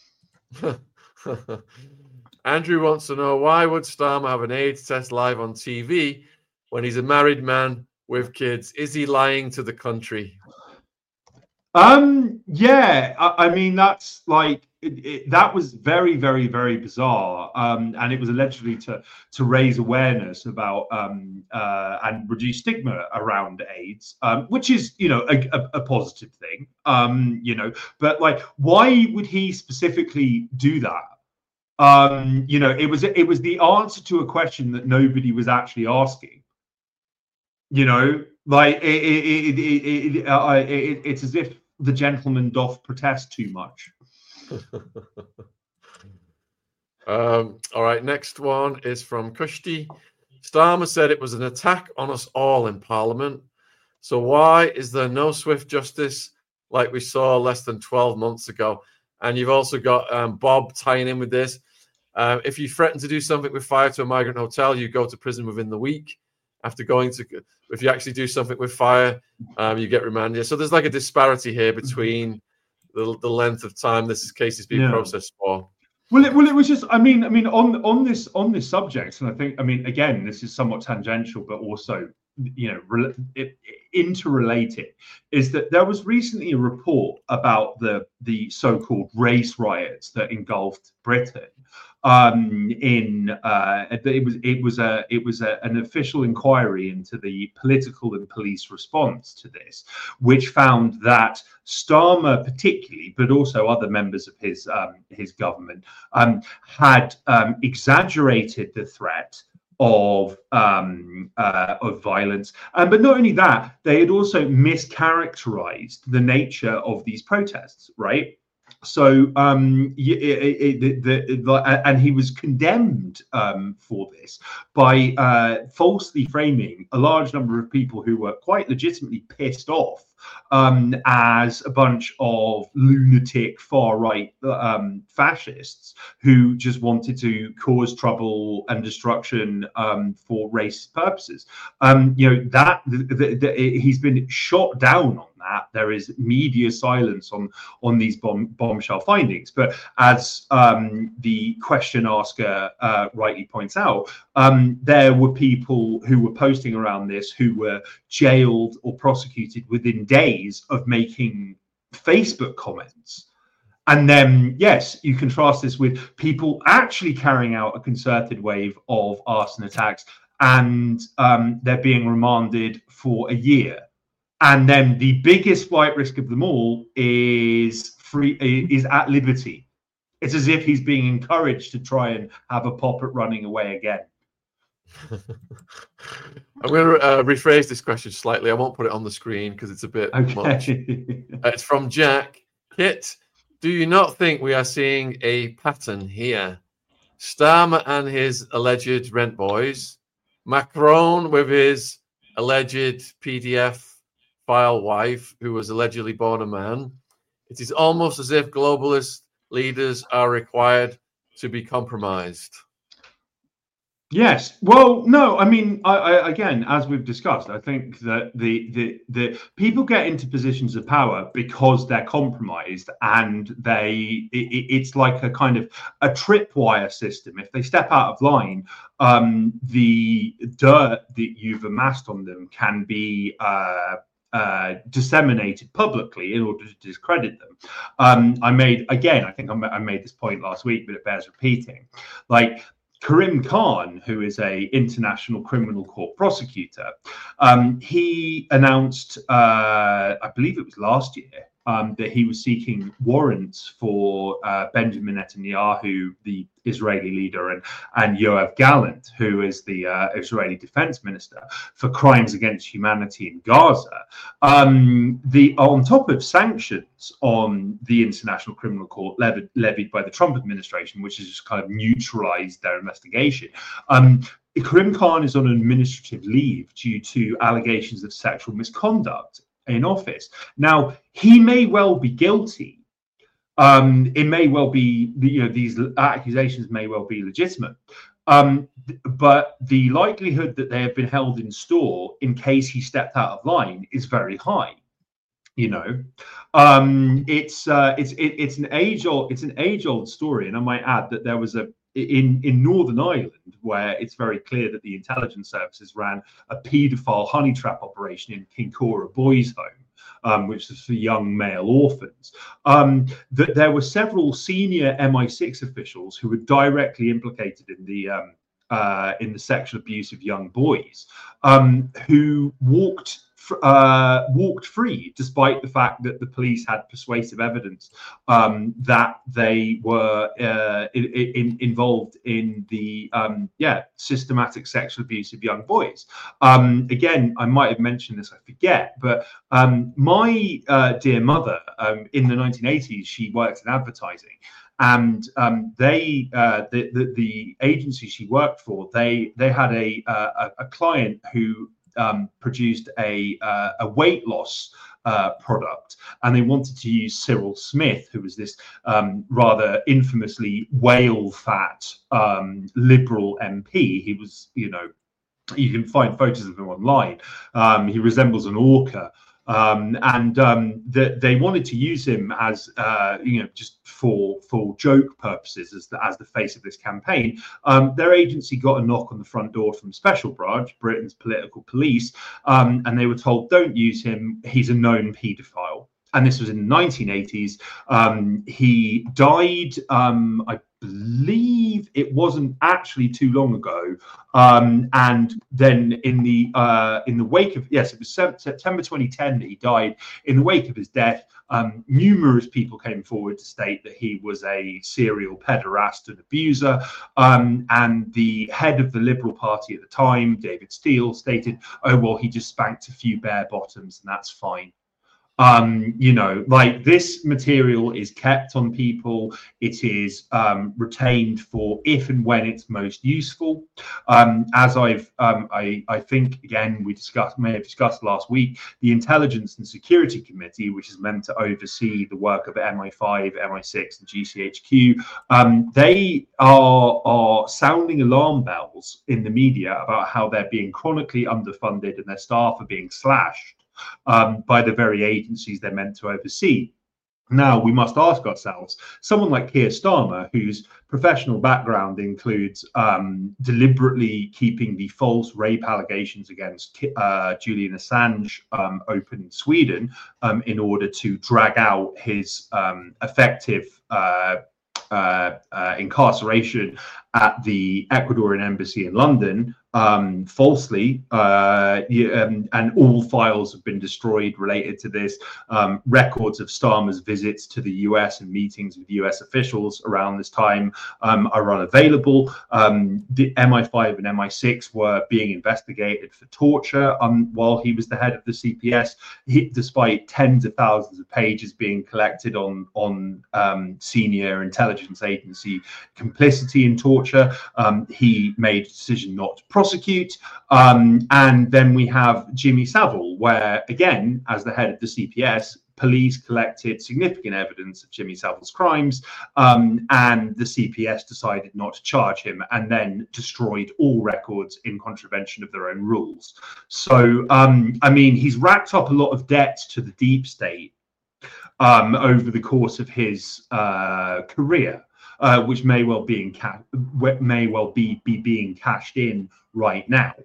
Andrew wants to know, why would Starmer have an AIDS test live on T V when he's a married man with kids? Is he lying to the country? Um, yeah, I, I mean, that's like, it, it, that was very, very, very bizarre. Um, and it was allegedly to to raise awareness about um, uh, and reduce stigma around AIDS, um, which is, you know, a, a, a positive thing, um, you know, but like, why would he specifically do that? Um, you know, it was it was the answer to a question that nobody was actually asking. You know, like it, it, it, it, it, uh, it, it's as if the gentleman doth protest too much. um, all right, next one is from Kushti. Starmer said it was an attack on us all in Parliament. So why is there no swift justice like we saw less than twelve months ago? And you've also got um, Bob tying in with this. Uh, if you threaten to do something with fire to a migrant hotel, you go to prison within the week. After going to, if you actually do something with fire, um, you get remanded. So there's like a disparity here between the, the length of time this case is being yeah. processed for. Well, it, well, it was just, I mean, I mean, on on this on this subject, and I think, I mean, again, this is somewhat tangential, but also, you know, re- it, interrelated, is that there was recently a report about the the so-called race riots that engulfed Britain. Um, in uh, it was it was a it was a, an official inquiry into the political and police response to this, which found that Starmer, particularly, but also other members of his um, his government, um, had um, exaggerated the threat of um, uh, of violence, and but not only that, they had also mischaracterized the nature of these protests, right? So, um, it, it, it, the, the, and he was condemned um, for this by uh, falsely framing a large number of people who were quite legitimately pissed off um, as a bunch of lunatic far-right um, fascists who just wanted to cause trouble and destruction um, for racist purposes. Um, you know, that the, the, the, he's been shot down on that. There is media silence on on these bomb, bombshell findings. But as um, the question asker uh, rightly points out, um, there were people who were posting around this who were jailed or prosecuted within days of making Facebook comments. And then, yes, you contrast this with people actually carrying out a concerted wave of arson attacks, and um, they're being remanded for a year. And then the biggest flight risk of them all is free is at liberty. It's as if he's being encouraged to try and have a pop at running away again. I'm going to uh, rephrase this question slightly. I won't put it on the screen because it's a bit okay. much. Uh, it's from Jack. Kit, do you not think we are seeing a pattern here? Starmer and his alleged rent boys Macron with his alleged P D F file wife, who was allegedly born a man. It is almost as if globalist leaders are required to be compromised. Yes. Well, no, I mean, I, I, again, as we've discussed, I think that the, the the people get into positions of power because they're compromised, and they it, it's like a kind of a tripwire system. If they step out of line, um, the dirt that you've amassed on them can be uh, uh, disseminated publicly in order to discredit them. Um, I made again, I think I made this point last week, but it bears repeating. Like, Karim Khan, who is a international criminal court prosecutor, um, he announced, uh, I believe it was last year, um, that he was seeking warrants for uh, Benjamin Netanyahu, the Israeli leader, and, and Yoav Gallant, who is the uh, Israeli defense minister, for crimes against humanity in Gaza. Um, the on top of sanctions on the International Criminal Court levied, levied by the Trump administration, which has just kind of neutralized their investigation. Um, Karim Khan is on administrative leave due to allegations of sexual misconduct in office. Now, he may well be guilty. Um, it may well be, you know, these accusations may well be legitimate. Um, but the likelihood that they have been held in store in case he stepped out of line is very high. You know, um, it's uh, it's it, it's an age old it's an age old story, and I might add that there was a in in Northern Ireland where it's very clear that the intelligence services ran a paedophile honey trap operation in Kincora Boys' Home, um, which is for young male orphans. Um, that there were several senior M I six officials who were directly implicated in the um, uh, in the sexual abuse of young boys, um, who walked. Uh, walked free, despite the fact that the police had persuasive evidence um, that they were uh, in, in, involved in the um, yeah systematic sexual abuse of young boys. Um, again, I might have mentioned this, I forget, but um, my uh, dear mother um, in the nineteen eighties, she worked in advertising. And um, they, uh, the, the the agency she worked for, they they had a uh, a client who um, produced a uh, a weight loss uh, product, and they wanted to use Cyril Smith, who was this um, rather infamously whale fat um, Liberal M P. He was, you know, you can find photos of him online. Um, he resembles an orca. Um, and um, the, they wanted to use him as, uh, you know, just for for joke purposes as the, as the face of this campaign. Um, their agency got a knock on the front door from Special Branch, Britain's political police, um, and they were told, don't use him, he's a known paedophile. And this was in the nineteen eighties. Um, he died, um, I believe it wasn't actually too long ago. Um, and then in the uh, in the wake of, yes, it was September twenty ten that he died. In the wake of his death, um, numerous people came forward to state that he was a serial pederast and abuser. Um, and the head of the Liberal Party at the time, David Steele, stated, oh, well, he just spanked a few bare bottoms and that's fine. Um, you know, like, this material is kept on people. It is um, retained for if and when it's most useful. Um, as I've, um, I, I think, again, we discussed, may have discussed last week, the Intelligence and Security Committee, which is meant to oversee the work of M I five, M I six, and G C H Q, um, they are, are sounding alarm bells in the media about how they're being chronically underfunded and their staff are being slashed Um, by the very agencies they're meant to oversee. Now, we must ask ourselves, someone like Keir Starmer, whose professional background includes um, deliberately keeping the false rape allegations against uh, Julian Assange um, open in Sweden um, in order to drag out his um, effective uh, uh, uh, incarceration at the Ecuadorian embassy in London, um, falsely, uh, um, and all files have been destroyed related to this. Um, records of Starmer's visits to the U S and meetings with U S officials around this time um, are unavailable. Um, the M I five and M I six were being investigated for torture um, while he was the head of the C P S, he, despite tens of thousands of pages being collected on, on um, senior intelligence agency complicity in torture. torture. Um, he made a decision not to prosecute. Um, and then we have Jimmy Savile, where, again, as the head of the C P S, police collected significant evidence of Jimmy Savile's crimes, um, and the C P S decided not to charge him, and then destroyed all records in contravention of their own rules. So, um, I mean, he's racked up a lot of debt to the deep state um, over the course of his uh, career, uh, which may well be in ca- may well be, be being cashed in right now.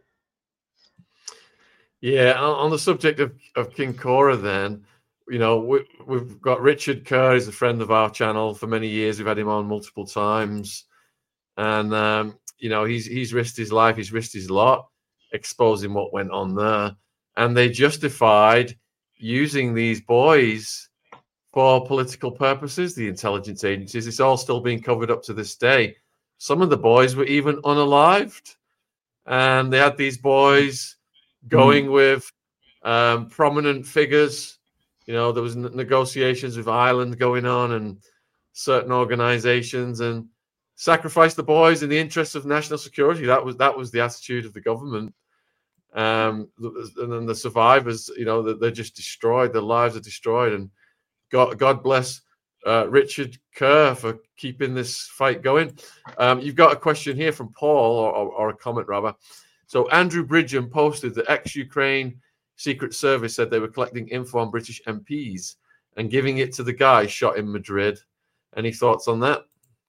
Yeah, on the subject of, of King Cora, then, you know, we, we've got Richard Kerr, he's a friend of our channel for many years. We've had him on multiple times. And, um, you know, he's he's risked his life, he's risked his lot, exposing what went on there. And they justified using these boys for political purposes, the intelligence agencies. It's all still being covered up to this day. Some of the boys were even unalived. And they had these boys going mm. with um, prominent figures. You know, there was negotiations with Ireland going on and certain organizations, and sacrifice the boys in the interests of national security. That was that was the attitude of the government. Um, and then the survivors, you know, they're just destroyed. Their lives are destroyed. And God, God bless uh, Richard Kerr for keeping this fight going. Um, you've got a question here from Paul, or, or, or a comment rather. So Andrew Bridgham posted that ex-Ukraine Secret Service said they were collecting info on British M Ps and giving it to the guy shot in Madrid. Any thoughts on that?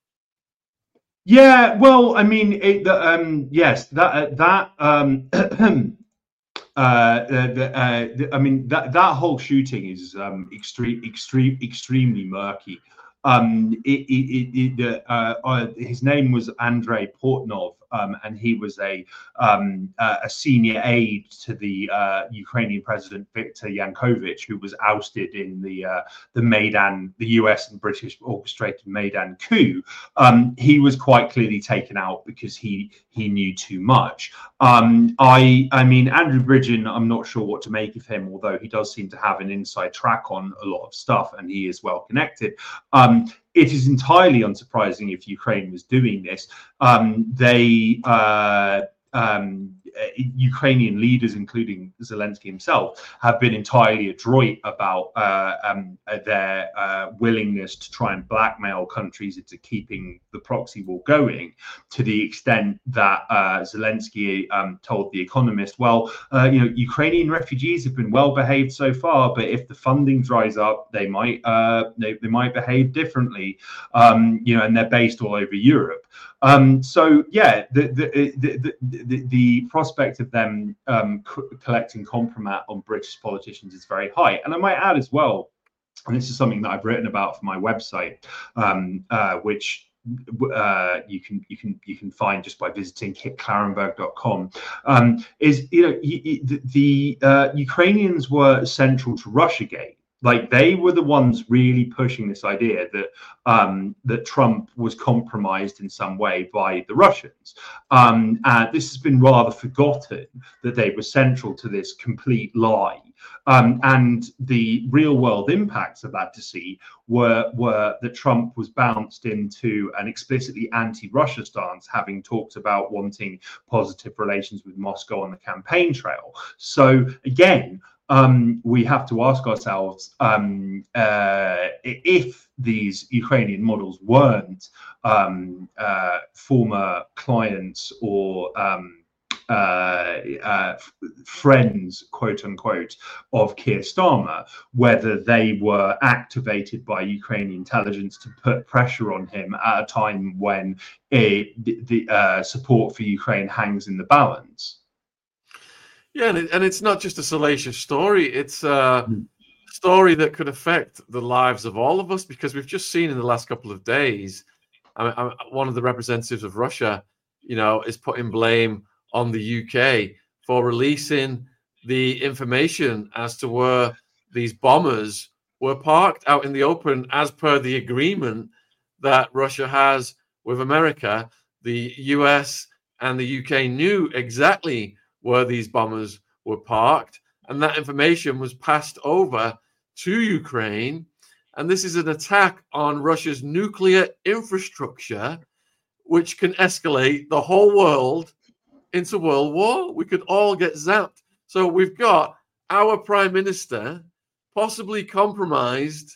Yeah, well, I mean, it, the, um, yes, that uh, that um, uh, the, uh, the, I mean, that that whole shooting is um, extreme, extreme, extremely murky. Um, it, it, it, uh, uh, his name was Andrei Portnov, um, and he was a um, uh, a senior aide to the uh, Ukrainian president Viktor Yanukovych, who was ousted in the uh, the Maidan, the U S and British orchestrated Maidan coup. Um, he was quite clearly taken out because he he knew too much. Um, I I mean, Andrew Bridgen, I'm not sure what to make of him, although he does seem to have an inside track on a lot of stuff, and he is well connected. Um, It is entirely unsurprising if Ukraine was doing this. Um, they, uh, um, Ukrainian leaders, including Zelensky himself, have been entirely adroit about uh, um, their uh, willingness to try and blackmail countries into keeping the proxy war going, to the extent that uh, Zelensky um, told The Economist, well, uh, you know, Ukrainian refugees have been well behaved so far, but if the funding dries up, they might uh, they, they might behave differently, um, you know, and they're based all over Europe. Um, so yeah, the the, the the the the prospect of them um, co- collecting compromat on British politicians is very high. And I might add as well, and this is something that I've written about for my website, um, uh, which uh, you can you can you can find just by visiting kit clarenberg dot com. Um, is you know the, the uh, Ukrainians were central to Russiagate. Like, they were the ones really pushing this idea that um, that Trump was compromised in some way by the Russians. Um, and this has been rather forgotten, that they were central to this complete lie. Um, and the real world impacts of that deceit were, were that Trump was bounced into an explicitly anti-Russia stance, having talked about wanting positive relations with Moscow on the campaign trail. So again, Um, we have to ask ourselves um, uh, if these Ukrainian models weren't um, uh, former clients or um, uh, uh, friends, quote unquote, of Keir Starmer, whether they were activated by Ukrainian intelligence to put pressure on him at a time when a, the, the uh, support for Ukraine hangs in the balance. Yeah, and, it, and it's not just a salacious story. It's a story that could affect the lives of all of us, because we've just seen in the last couple of days, I mean, I, one of the representatives of Russia, you know, is putting blame on the U K for releasing the information as to where these bombers were parked out in the open, as per the agreement that Russia has with America. The U S and the U K knew exactly where these bombers were parked, and that information was passed over to Ukraine. And this is an attack on Russia's nuclear infrastructure, which can escalate the whole world into world war. We could all get zapped. So we've got our prime minister possibly compromised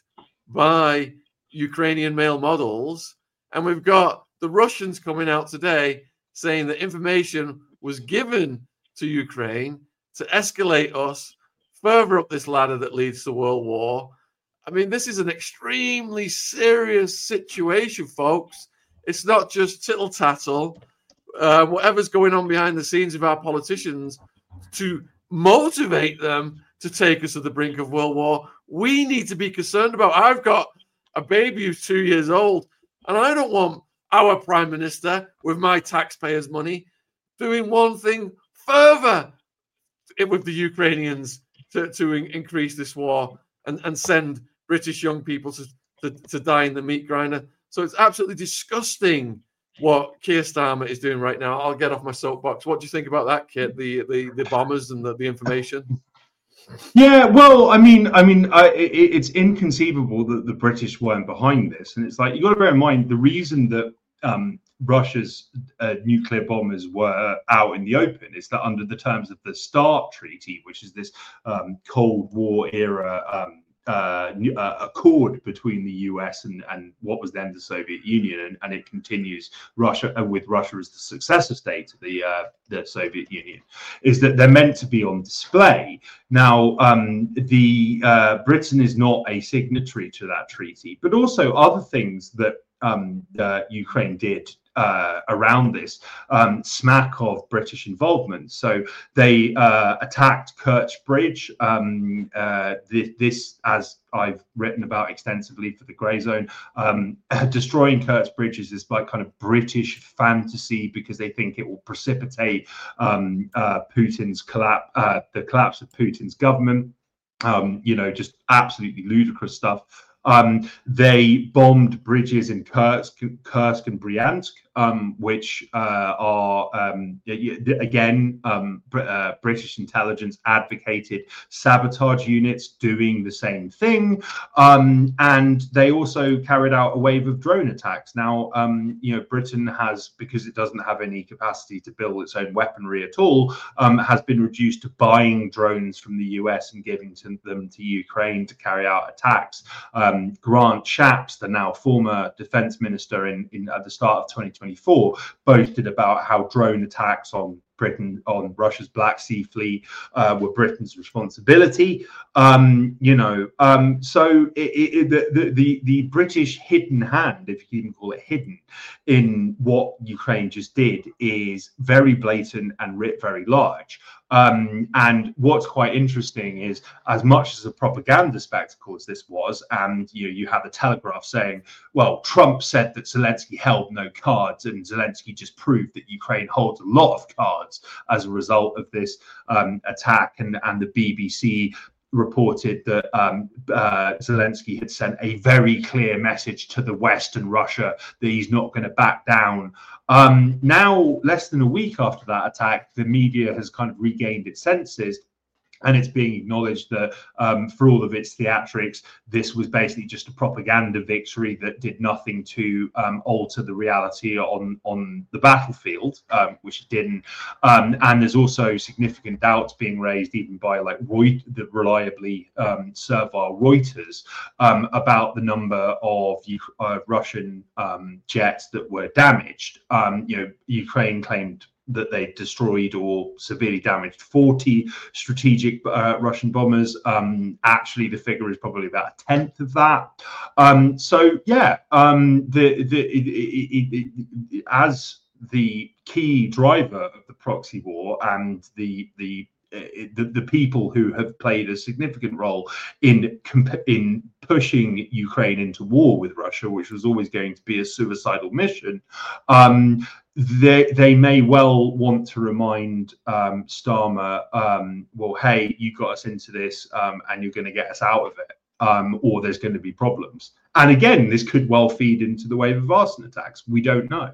by Ukrainian male models, and we've got the Russians coming out today saying that information was given to Ukraine to escalate us further up this ladder that leads to world war. I mean, this is an extremely serious situation, folks. It's not just tittle-tattle. Uh, whatever's going on behind the scenes of our politicians to motivate them to take us to the brink of world war, we need to be concerned about. I've got a baby who's two years old, and I don't want our prime minister with my taxpayers' money doing one thing further with the Ukrainians to, to in, increase this war and, and send British young people to, to, to die in the meat grinder. So it's absolutely disgusting what Keir Starmer is doing right now. I'll get off my soapbox. What do you think about that, Kit? The the, the bombers and the, the information? Yeah, well, I mean, I mean, I, it, it's inconceivable that the British weren't behind this, and it's like you got to bear in mind the reason that um, Russia's uh, nuclear bombers were out in the open is that under the terms of the START Treaty, which is this um, Cold War era um, uh, uh, accord between the U S and, and what was then the Soviet Union, and, and it continues Russia uh, with Russia as the successor state to the uh, the Soviet Union, is that they're meant to be on display. Now, um, the uh, Britain is not a signatory to that treaty, but also other things that um, uh, Ukraine did Uh, around this um, smack of British involvement. So they uh, attacked Kerch Bridge. Um, uh, this, this, as I've written about extensively for the Grey Zone, um, destroying Kerch Bridge is this like kind of British fantasy because they think it will precipitate um, uh, Putin's collapse, uh, the collapse of Putin's government. Um, you know, just absolutely ludicrous stuff. Um, they bombed bridges in Kursk, Kursk and Bryansk, um, which uh, are, um, again, um, uh, British intelligence advocated sabotage units doing the same thing. Um, and they also carried out a wave of drone attacks. Now, um, you know, Britain has, because it doesn't have any capacity to build its own weaponry at all, um, has been reduced to buying drones from the U S and giving to them to Ukraine to carry out attacks. Um, Um, Grant Shapps, the now former defense minister in, in at the start of twenty twenty-four, boasted about how drone attacks on Britain, on Russia's Black Sea Fleet, uh, were Britain's responsibility. Um, you know, um, so it, it, the, the the British hidden hand, if you can even call it hidden, in what Ukraine just did is very blatant and writ very large. Um, and what's quite interesting is, as much as a propaganda spectacle as this was, and you know, you have the Telegraph saying, well, Trump said that Zelensky held no cards, and Zelensky just proved that Ukraine holds a lot of cards as a result of this um, attack, and, and the B B C reported that um, uh, Zelensky had sent a very clear message to the West and Russia that he's not going to back down. Um, now, less than a week after that attack, the media has kind of regained its senses, and it's being acknowledged that um, for all of its theatrics, this was basically just a propaganda victory that did nothing to um, alter the reality on, on the battlefield, um, which it didn't. Um, and there's also significant doubts being raised even by like Reut- the reliably um, servile Reuters um, about the number of U- uh, Russian um, jets that were damaged. Um, you know, Ukraine claimed that they destroyed or severely damaged forty strategic uh, Russian bombers. Um, actually, the figure is probably about a tenth of that. Um, so, yeah, um, the the it, it, it, it, as the key driver of the proxy war and the the The, the people who have played a significant role in in pushing Ukraine into war with Russia, which was always going to be a suicidal mission, um, they they may well want to remind um, Starmer, um, well, hey, you got us into this, um, and you're going to get us out of it, um, or there's going to be problems. And again, this could well feed into the wave of arson attacks. We don't know.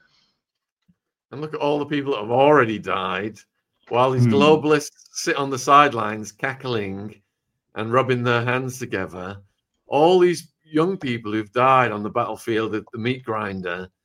And look at all the people that have already died, while these Hmm. globalists sit on the sidelines cackling and rubbing their hands together. All these young people who've died on the battlefield at the meat grinder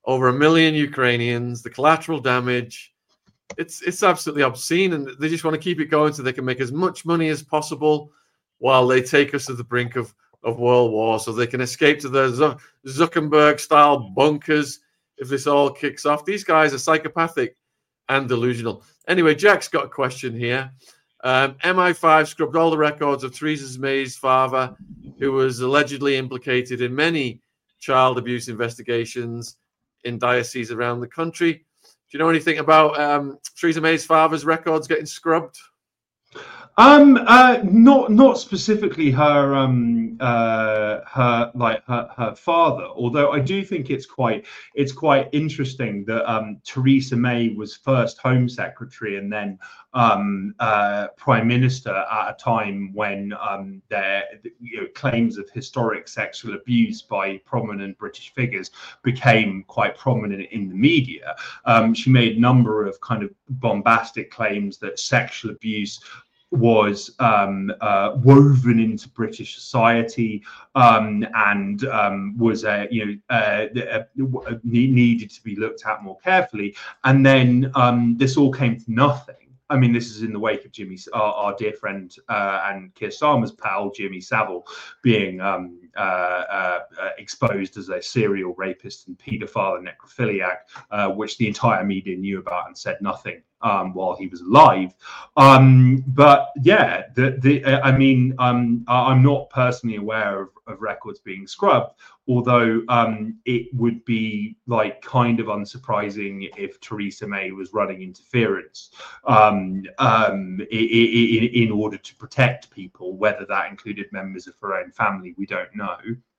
over a million Ukrainians, the collateral damage. It's it's absolutely obscene, and they just want to keep it going so they can make as much money as possible while they take us to the brink of, of world war, so they can escape to the Zuckerberg-style bunkers if this all kicks off. These guys are psychopathic and delusional. Anyway, Jack's got a question here. Um, M I five scrubbed all the records of Theresa May's father, who was allegedly implicated in many child abuse investigations in dioceses around the country. Do you know anything about um, Theresa May's father's records getting scrubbed? Um, uh, not not specifically her um uh her like her, her father. Although I do think it's quite it's quite interesting that um Theresa May was first Home Secretary and then um uh Prime Minister at a time when um there you know, claims of historic sexual abuse by prominent British figures became quite prominent in the media. Um, she made a number of kind of bombastic claims that sexual abuse was um, uh, woven into British society um, and um, was uh, you know uh, uh, needed to be looked at more carefully. And then um, this all came to nothing. I mean, this is in the wake of Jimmy, our, our dear friend uh, and Keir Starmer's pal, Jimmy Savile, being um, uh, uh, uh, exposed as a serial rapist and paedophile and necrophiliac, uh, which the entire media knew about and said nothing um, while he was alive. Um, but yeah, the, the, uh, I mean, um, I'm not personally aware of, of records being scrubbed, although um, it would be like kind of unsurprising if Theresa May was running interference um, um, in, in, in order to protect people, whether that included members of her own family, we don't know.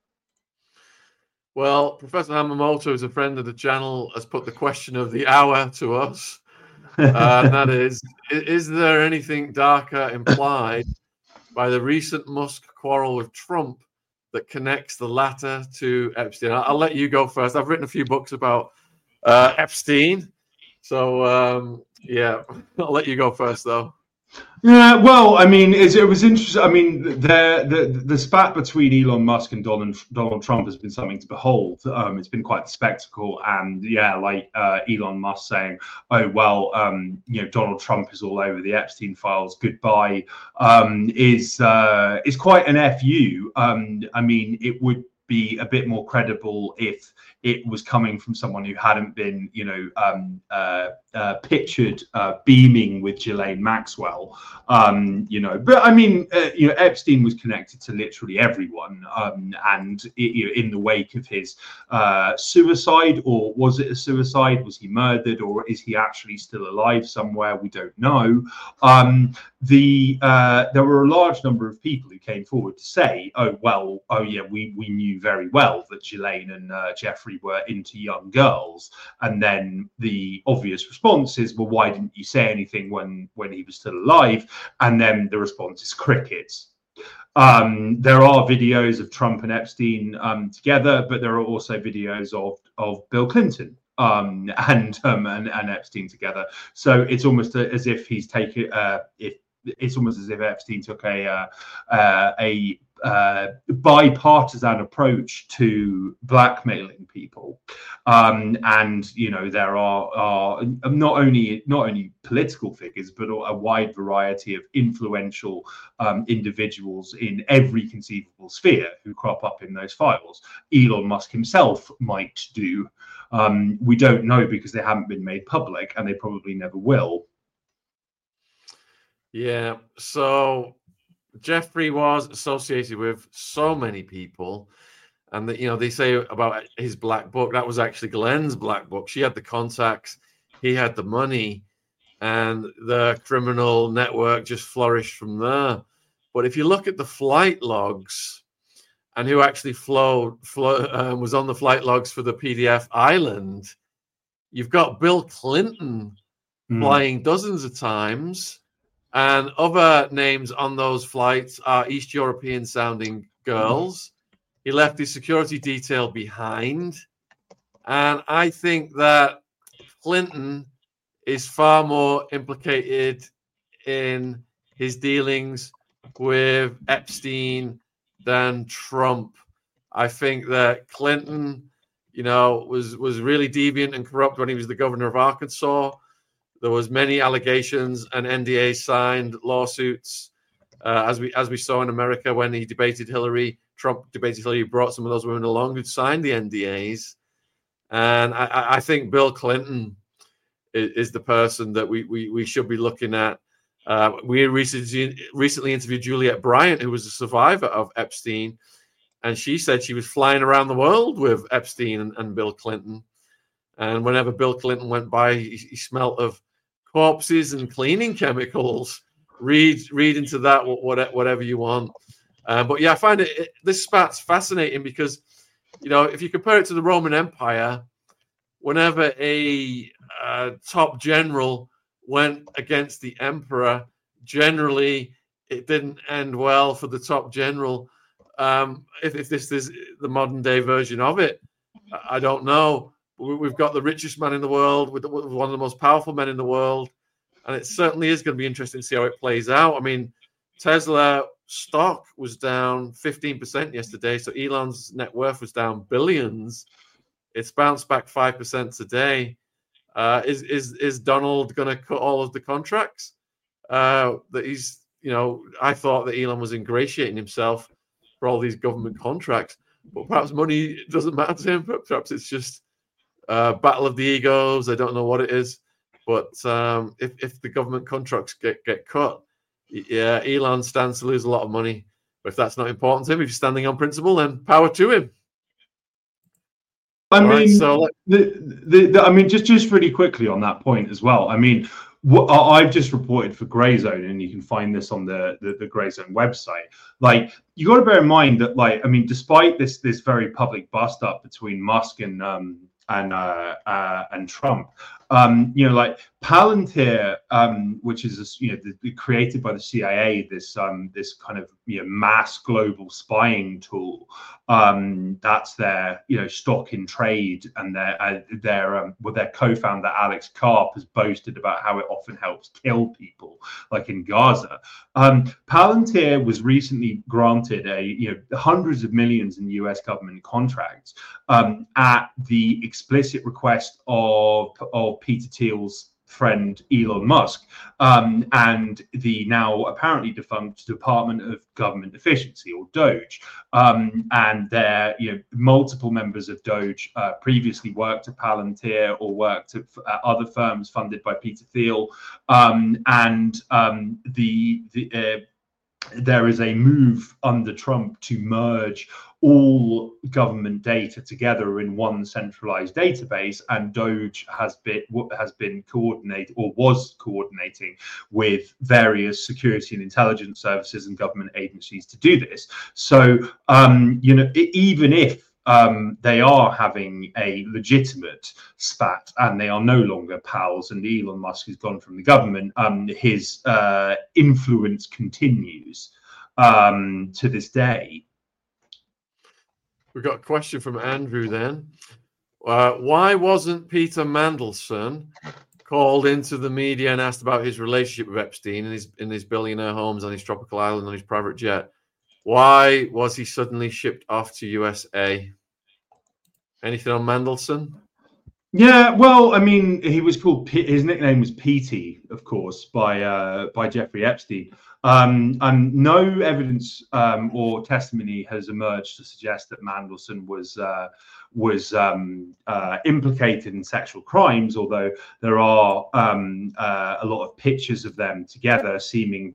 Well, Professor Hamamoto, who's a friend of the channel, has put the question of the hour to us. Uh, and that is, is there anything darker implied by the recent Musk quarrel with Trump that connects the latter to Epstein? I'll, I'll let you go first. I've written a few books about uh, Epstein. So, um, yeah, I'll let you go first, though. Yeah, well, I mean, it, it was interesting. I mean, the, the the spat between Elon Musk and Donald Donald Trump has been something to behold. Um, it's been quite the spectacle, and yeah, like uh, Elon Musk saying, "Oh well, um, you know, Donald Trump is all over the Epstein files. Goodbye," um, is uh, is quite an F U. Um, I mean, it would be a bit more credible if it was coming from someone who hadn't been, you know, um, uh, uh, pictured uh, beaming with Ghislaine Maxwell, um, you know. But I mean, uh, you know, Epstein was connected to literally everyone, um, and it, you know, in the wake of his uh, suicide, or was it a suicide? Was he murdered, or is he actually still alive somewhere? We don't know. Um, the uh, there were a large number of people who came forward to say, "Oh well, oh yeah, we we knew very well that Ghislaine and uh, Jeffrey were into young girls," and then the obvious response is, well, why didn't you say anything when when he was still alive? And then the response is crickets. Um, there are videos of Trump and Epstein um, together, but there are also videos of of Bill Clinton um, and, um, and and Epstein together. So it's almost a, as if he's taken uh, if it's almost as if Epstein took a uh, uh, a uh, bipartisan approach to blackmailing people, um, and you know there are, are not only not only political figures but a wide variety of influential um, individuals in every conceivable sphere who crop up in those files. Elon Musk himself might do. Um, we don't know because they haven't been made public, and they probably never will. Yeah, so Jeffrey was associated with so many people, and that, you know, they say about his black book, that was actually Glenn's black book. She had the contacts, he had the money, and the criminal network just flourished from there. But if you look at the flight logs and who actually flowed, flew, um, was on the flight logs for the P D F island, you've got Bill Clinton mm. flying dozens of times. And other names on those flights are East European sounding girls. He left his security detail behind. And I think that Clinton is far more implicated in his dealings with Epstein than Trump. I think that Clinton, you know, was was really deviant and corrupt when he was the governor of Arkansas. There was many allegations and N D As signed, lawsuits, uh, as we as we saw in America when he debated Hillary. Trump debated Hillary, brought some of those women along who'd signed the N D As. And I, I think Bill Clinton is, is the person that we, we, we should be looking at. Uh, we recently, recently interviewed Juliette Bryant, who was a survivor of Epstein. And she said she was flying around the world with Epstein and, and Bill Clinton. And whenever Bill Clinton went by, he, he smelled of corpses and cleaning chemicals. Read read into that whatever you want. Uh, but yeah, I find it, it this spat's fascinating because, you know, if you compare it to the Roman Empire, whenever a uh, top general went against the emperor, generally it didn't end well for the top general. Um, if, if this is the modern day version of it, I don't know. We've got the richest man in the world with one of the most powerful men in the world. And it certainly is going to be interesting to see how it plays out. I mean, Tesla stock was down fifteen percent yesterday. So Elon's net worth was down billions. It's bounced back five percent today. Uh, is, is, is Donald going to cut all of the contracts? Uh, that he's, you know, I thought that Elon was ingratiating himself for all these government contracts, but perhaps money doesn't matter to him. Perhaps it's just a battle of the egos. I don't know what it is. But um, if, if the government contracts get, get cut, yeah, Elon stands to lose a lot of money. But if that's not important to him, if he's standing on principle, then power to him. I All mean, right, so let- the, the, the, I mean, just just really quickly on that point as well. I mean, what I've just reported for Grayzone, and you can find this on the the, the Grayzone website. Like, you got to bear in mind that, like, I mean, despite this this very public bust up between Musk and um, and uh, uh, and Trump, um, you know, like Palantir, um, which is, you know, the, the created by the C I A, this um, this kind of, you know, mass global spying tool. Um, that's their, you know, stock in trade, and their uh, their um, well, their co-founder Alex Karp has boasted about how it often helps kill people, like in Gaza. Um, Palantir was recently granted a, you know, hundreds of millions in U S government contracts um, at the explicit request of of Peter Thiel's friend Elon Musk, um, and the now apparently defunct Department of Government Efficiency, or DOGE. Um, and there, you know, multiple members of DOGE uh, previously worked at Palantir or worked at uh, other firms funded by Peter Thiel. Um, and um, the the uh, there is a move under Trump to merge all government data together in one centralized database, and DOGE has been has been coordinated, or was coordinating, with various security and intelligence services and government agencies to do this. So, um, you know, even if Um, they are having a legitimate spat and they are no longer pals, and Elon Musk has gone from the government, um, his uh, influence continues um, to this day. We've got a question from Andrew then. Uh, why wasn't Peter Mandelson called into the media and asked about his relationship with Epstein in his, in his billionaire homes on his tropical island on his private jet? Why was he suddenly shipped off to U S A? Anything on Mandelson? Yeah, well, I mean, he was called, P- his nickname was P T, of course, by uh, by Jeffrey Epstein. Um, and no evidence um, or testimony has emerged to suggest that Mandelson was uh, was um, uh, implicated in sexual crimes, although there are um, uh, a lot of pictures of them together seeming.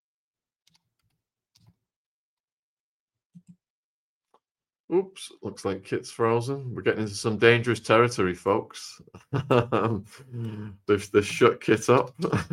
Oops, looks like Kit's frozen. We're getting into some dangerous territory, folks. they've, they've shut Kit up.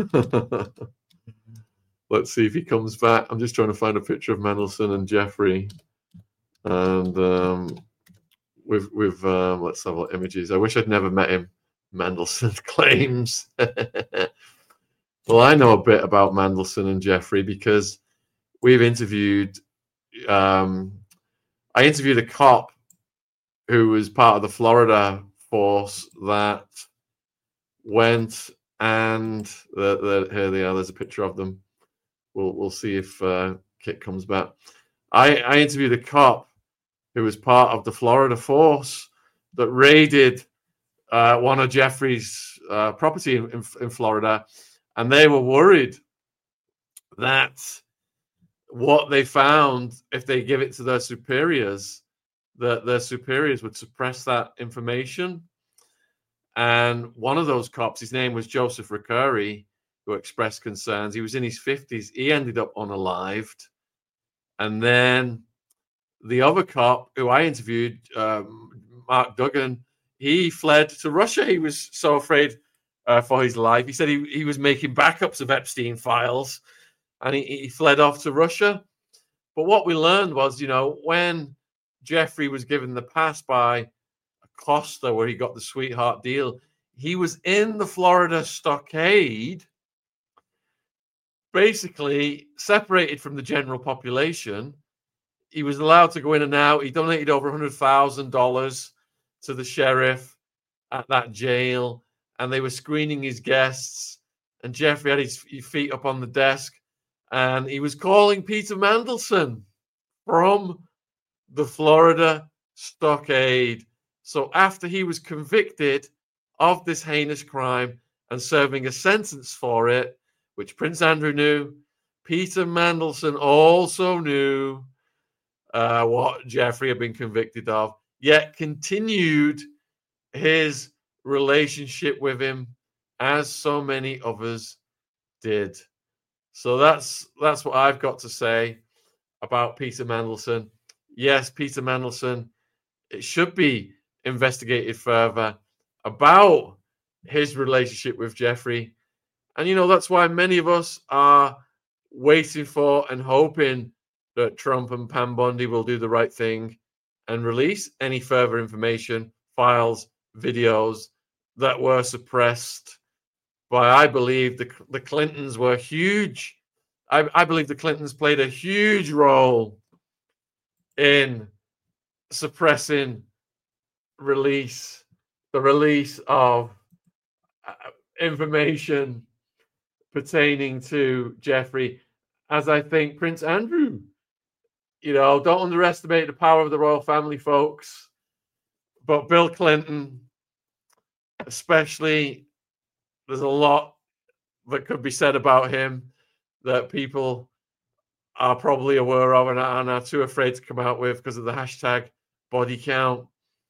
Let's see if he comes back. I'm just trying to find a picture of Mandelson and Jeffrey. And um, with, with um, let's have a look, images. I wish I'd never met him, Mandelson claims. Well, I know a bit about Mandelson and Jeffrey because we've interviewed... Um, I interviewed a cop who was part of the Florida force that went and the, the, here they are. There's a picture of them. We'll we'll see if uh, Kit comes back. I, I interviewed a cop who was part of the Florida force that raided uh, one of Jeffrey's uh, property in, in, in Florida, and they were worried that what they found, if they give it to their superiors, that their superiors would suppress that information. And one of those cops, his name was Joseph Recurry, who expressed concerns. He was in his fifties. He ended up unalived. And then the other cop who I interviewed, um, Mark Duggan, he fled to Russia. He was so afraid uh, for his life. He said he, he was making backups of Epstein files, and he, he fled off to Russia. But what we learned was, you know, when Jeffrey was given the pass by Costa, where he got the sweetheart deal, he was in the Florida stockade, basically separated from the general population. He was allowed to go in and out. He donated over one hundred thousand dollars to the sheriff at that jail, and they were screening his guests. And Jeffrey had his feet up on the desk, and he was calling Peter Mandelson from the Florida stockade. So after he was convicted of this heinous crime and serving a sentence for it, which Prince Andrew knew, Peter Mandelson also knew uh, what Jeffrey had been convicted of, yet continued his relationship with him, as so many others did. So that's that's what I've got to say about Peter Mandelson. Yes, Peter Mandelson, it should be investigated further about his relationship with Jeffrey. And, you know, that's why many of us are waiting for and hoping that Trump and Pam Bondi will do the right thing and release any further information, files, videos that were suppressed by, I believe, the, the Clintons were huge. I, I believe the Clintons played a huge role in suppressing release, the release of uh, information pertaining to Jeffrey, as I think Prince Andrew, you know, don't underestimate the power of the royal family, folks. But Bill Clinton, especially, there's a lot that could be said about him that people are probably aware of and are, and are too afraid to come out with because of the hashtag body count.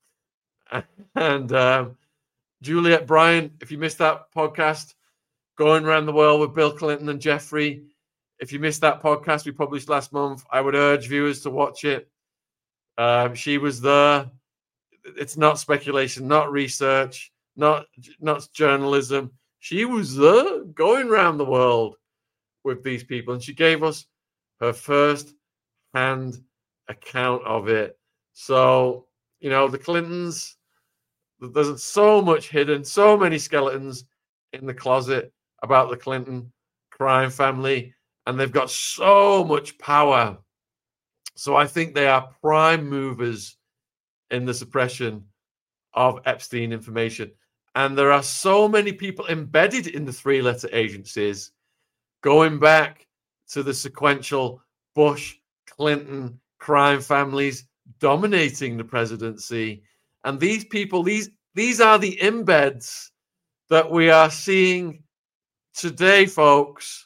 And um, Juliet Bryant, if you missed that podcast, Going Around the World with Bill Clinton and Jeffrey, if you missed that podcast we published last month, I would urge viewers to watch it. Um, she was there. It's not speculation, not research, not not journalism. She was there, going around the world with these people, and she gave us her first-hand account of it. So, you know, the Clintons, there's so much hidden, so many skeletons in the closet about the Clinton crime family, and they've got so much power. So I think they are prime movers in the suppression of Epstein information. And there are so many people embedded in the three-letter agencies, going back to the sequential Bush, Clinton crime families dominating the presidency. And these people, these, these are the embeds that we are seeing today, folks,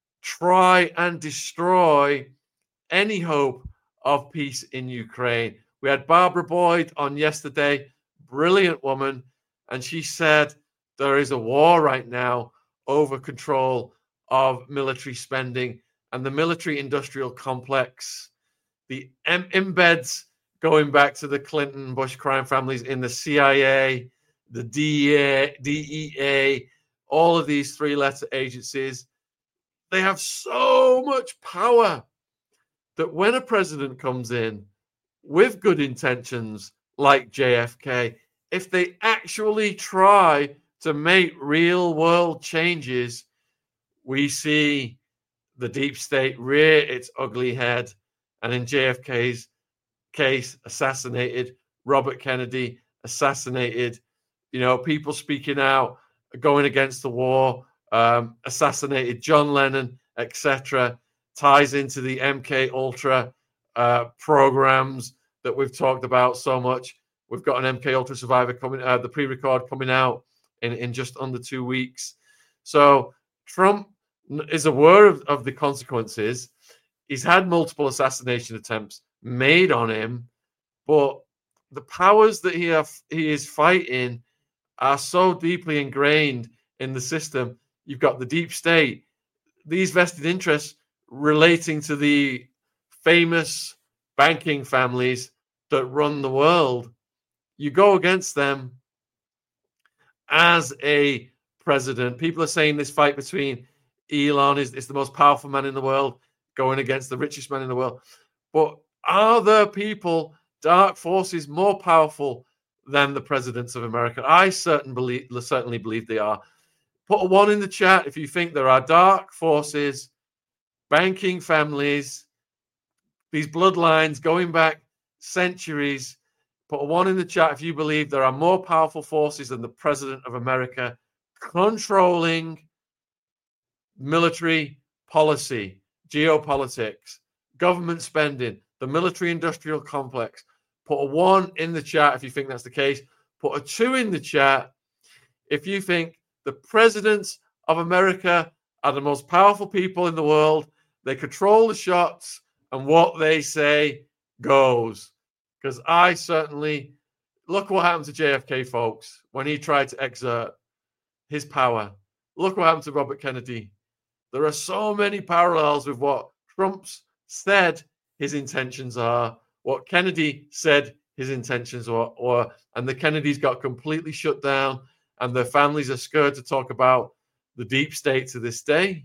try and destroy any hope of peace in Ukraine. We had Barbara Boyd on yesterday, brilliant woman, and she said there is a war right now over control of military spending and the military-industrial complex, the em- embeds going back to the Clinton Bush crime families in the C I A, the D E A, all of these three-letter agencies. They have so much power that when a president comes in with good intentions like J F K, if they actually try to make real world changes, we see the deep state rear its ugly head, and in J F K's case, assassinated Robert Kennedy, assassinated, you know, people speaking out, going against the war, um, assassinated John Lennon, et cetera, ties into the M K Ultra uh, programs that we've talked about so much. We've got an M K Ultra Survivor coming, uh, the pre-record coming out in, in just under two weeks. So Trump is aware of, of the consequences. He's had multiple assassination attempts made on him, but the powers that he have, he is fighting are so deeply ingrained in the system. You've got the deep state, these vested interests relating to the famous banking families that run the world. You go against them as a president. People are saying this fight between Elon is, is the most powerful man in the world going against the richest man in the world. But are there people, dark forces, more powerful than the presidents of America? I certain believe, certainly believe they are. Put a one in the chat if you think there are dark forces, banking families, these bloodlines going back centuries. Put a one in the chat if you believe there are more powerful forces than the president of America controlling military policy, geopolitics, government spending, the military-industrial complex. Put a one in the chat if you think that's the case. Put a two in the chat if you think the presidents of America are the most powerful people in the world. They control the shots, and what they say goes. Because I certainly, look what happened to J F K, folks, when he tried to exert his power. Look what happened to Robert Kennedy. There are so many parallels with what Trump's said his intentions are, what Kennedy said his intentions were, or, and the Kennedys got completely shut down, and their families are scared to talk about the deep state to this day.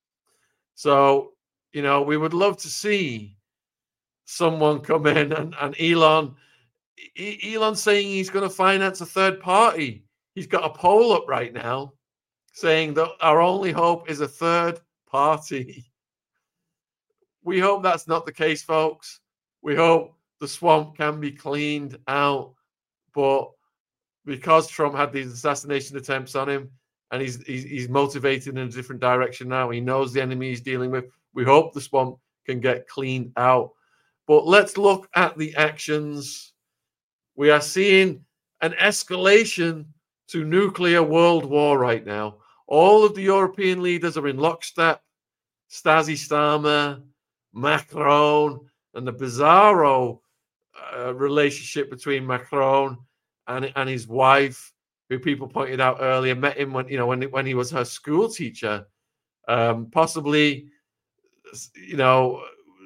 So, you know, we would love to see someone come in, and, and Elon, Elon saying he's going to finance a third party. He's got a poll up right now saying that our only hope is a third party. We hope that's not the case, folks. We hope the swamp can be cleaned out. But because Trump had these assassination attempts on him, and he's, he's, he's motivated in a different direction now, he knows the enemy he's dealing with. We hope the swamp can get cleaned out. But let's look at the actions. We are seeing an escalation to nuclear world war right now. All of the European leaders are in lockstep. Stasi Starmer, Macron, and the bizarro uh, relationship between Macron and, and his wife, who people pointed out earlier, met him when, you know, when, when he was her school teacher. Um, possibly, you know,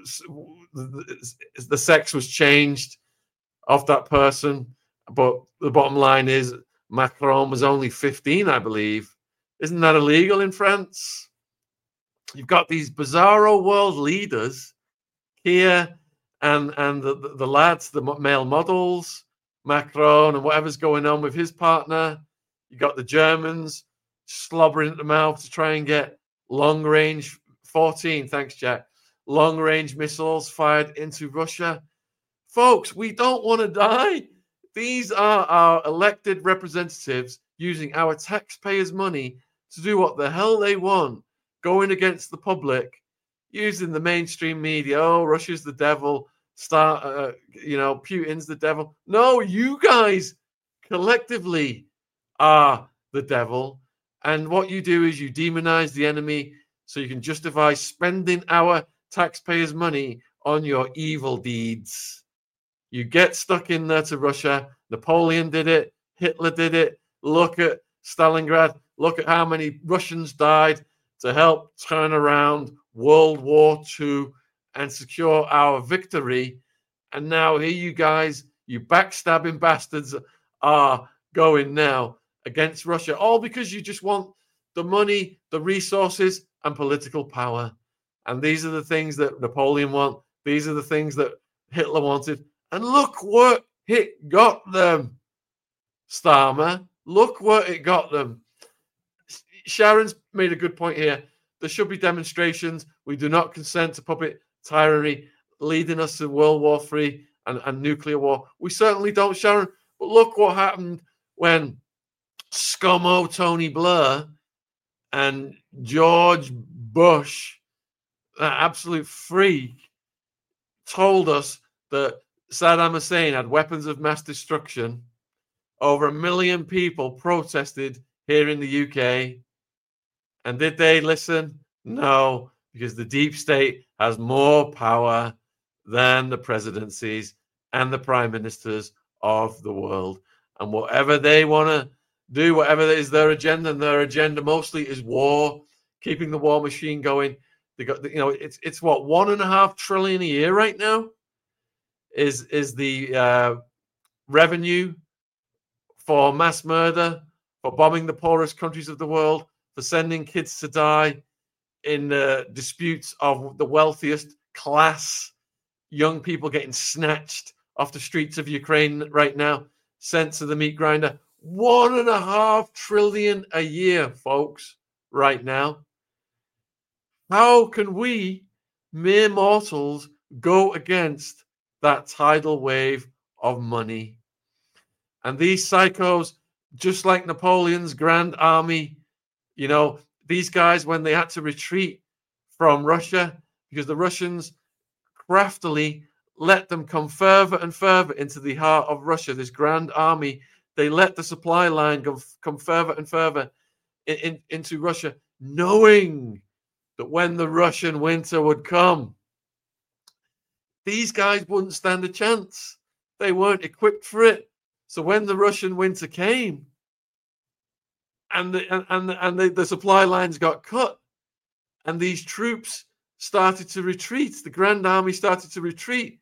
the sex was changed of that person, but the bottom line is Macron was only fifteen, I believe. Isn't that illegal in France? You've got these bizarro world leaders here, and and the, the, the lads, the male models, Macron, and whatever's going on with his partner. You got the Germans slobbering at the mouth to try and get long range fourteen. Thanks, Jack. Long-range missiles fired into Russia. Folks, we don't want to die. These are our elected representatives using our taxpayers' money to do what the hell they want, going against the public, using the mainstream media. Oh, Russia's the devil. Start, uh, you know, Putin's the devil. No, you guys collectively are the devil. And what you do is you demonize the enemy so you can justify spending our taxpayers' money on your evil deeds. You get stuck in there to Russia. Napoleon did it. Hitler did it. Look at Stalingrad. Look at how many Russians died to help turn around World War Two and secure our victory. And now here you guys, you backstabbing bastards, are going now against Russia, all because you just want the money, the resources, and political power. And these are the things that Napoleon wanted. These are the things that Hitler wanted. And look what it got them, Starmer. Look what it got them. Sharon's made a good point here. There should be demonstrations. We do not consent to puppet tyranny leading us to World War Three and, and nuclear war. We certainly don't, Sharon. But look what happened when scummo Tony Blair and George Bush, that absolute freak, told us that Saddam Hussein had weapons of mass destruction, over a million people protested here in the U K. And did they listen? No, because the deep state has more power than the presidencies and the prime ministers of the world. And whatever they want to do, whatever is their agenda, and their agenda mostly is war, keeping the war machine going. They got, you know, it's it's what one and a half trillion a year right now is is the uh, revenue for mass murder, for bombing the poorest countries of the world, for sending kids to die in uh, disputes of the wealthiest class, young people getting snatched off the streets of Ukraine right now, sent to the meat grinder. One and a half trillion a year, folks, right now. How can we, mere mortals, go against that tidal wave of money? And these psychos, just like Napoleon's Grand Army, you know, these guys, when they had to retreat from Russia, because the Russians craftily let them come further and further into the heart of Russia, this Grand Army, they let the supply line go, come further and further in, in, into Russia, knowing that when the Russian winter would come, these guys wouldn't stand a chance. They weren't equipped for it. So when the Russian winter came and the, and, and, the, and the, the supply lines got cut and these troops started to retreat, the Grand Army started to retreat,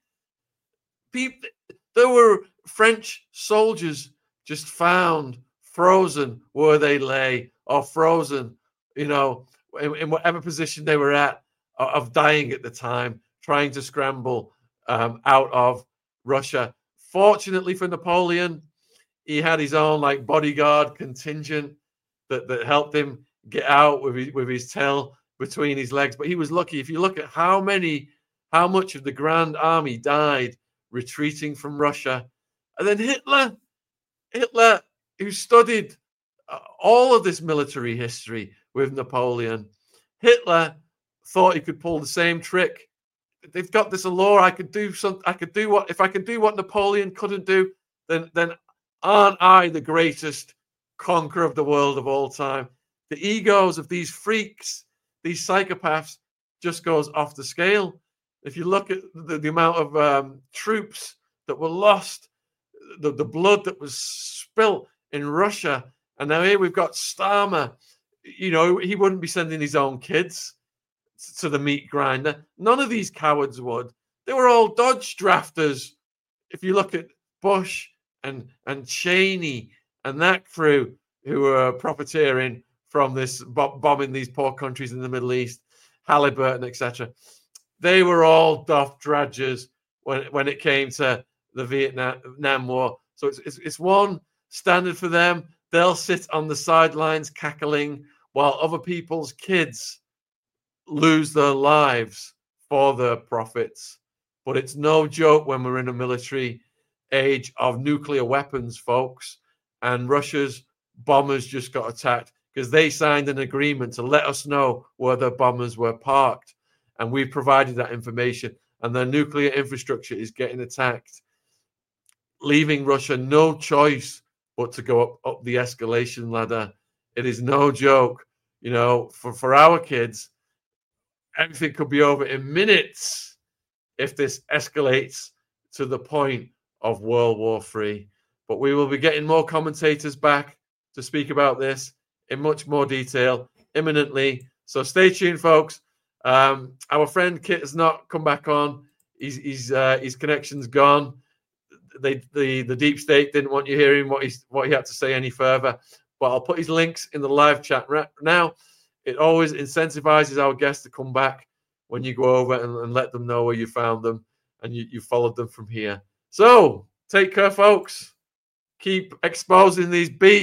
people, there were French soldiers just found frozen where they lay, or frozen, you know, in, in whatever position they were at, of dying at the time, trying to scramble um, out of Russia. Fortunately for Napoleon, he had his own like bodyguard contingent that, that helped him get out with his, with his tail between his legs. But he was lucky. If you look at how many, how much of the Grand Army died retreating from Russia. And then Hitler, Hitler, who studied uh, all of this military history with Napoleon, Hitler thought he could pull the same trick. They've got this allure. I could do some. I could do what if I could do what Napoleon couldn't do. Then, then aren't I the greatest conqueror of the world of all time? The egos of these freaks, these psychopaths, just goes off the scale. If you look at the, the amount of um, troops that were lost, the, the blood that was spilt in Russia, and now here we've got Starmer. You know, he wouldn't be sending his own kids to the meat grinder. None of these cowards would. They were all Dodge drafters. If you look at Bush and and Cheney and that crew who were profiteering from this bo- bombing these poor countries in the Middle East, Halliburton, et cetera, they were all Duff drudgers when when it came to the Vietnam War. So it's, it's it's one standard for them. They'll sit on the sidelines cackling while other people's kids lose their lives for the profits. But it's no joke when we're in a military age of nuclear weapons, folks. And Russia's bombers just got attacked because they signed an agreement to let us know where their bombers were parked. And we provided that information. And their nuclear infrastructure is getting attacked, leaving Russia no choice but to go up, up the escalation ladder. It is no joke. You know, for, for our kids, everything could be over in minutes if this escalates to the point of World War Three. But we will be getting more commentators back to speak about this in much more detail imminently. So stay tuned, folks. Um, our friend Kit has not come back on. He's, he's, uh, his connection's gone. They, the, the deep state didn't want you hearing what, he's, what he had to say any further. But I'll put his links in the live chat right now. It always incentivizes our guests to come back when you go over and, and let them know where you found them and you, you followed them from here. So take care, folks. Keep exposing these beasts.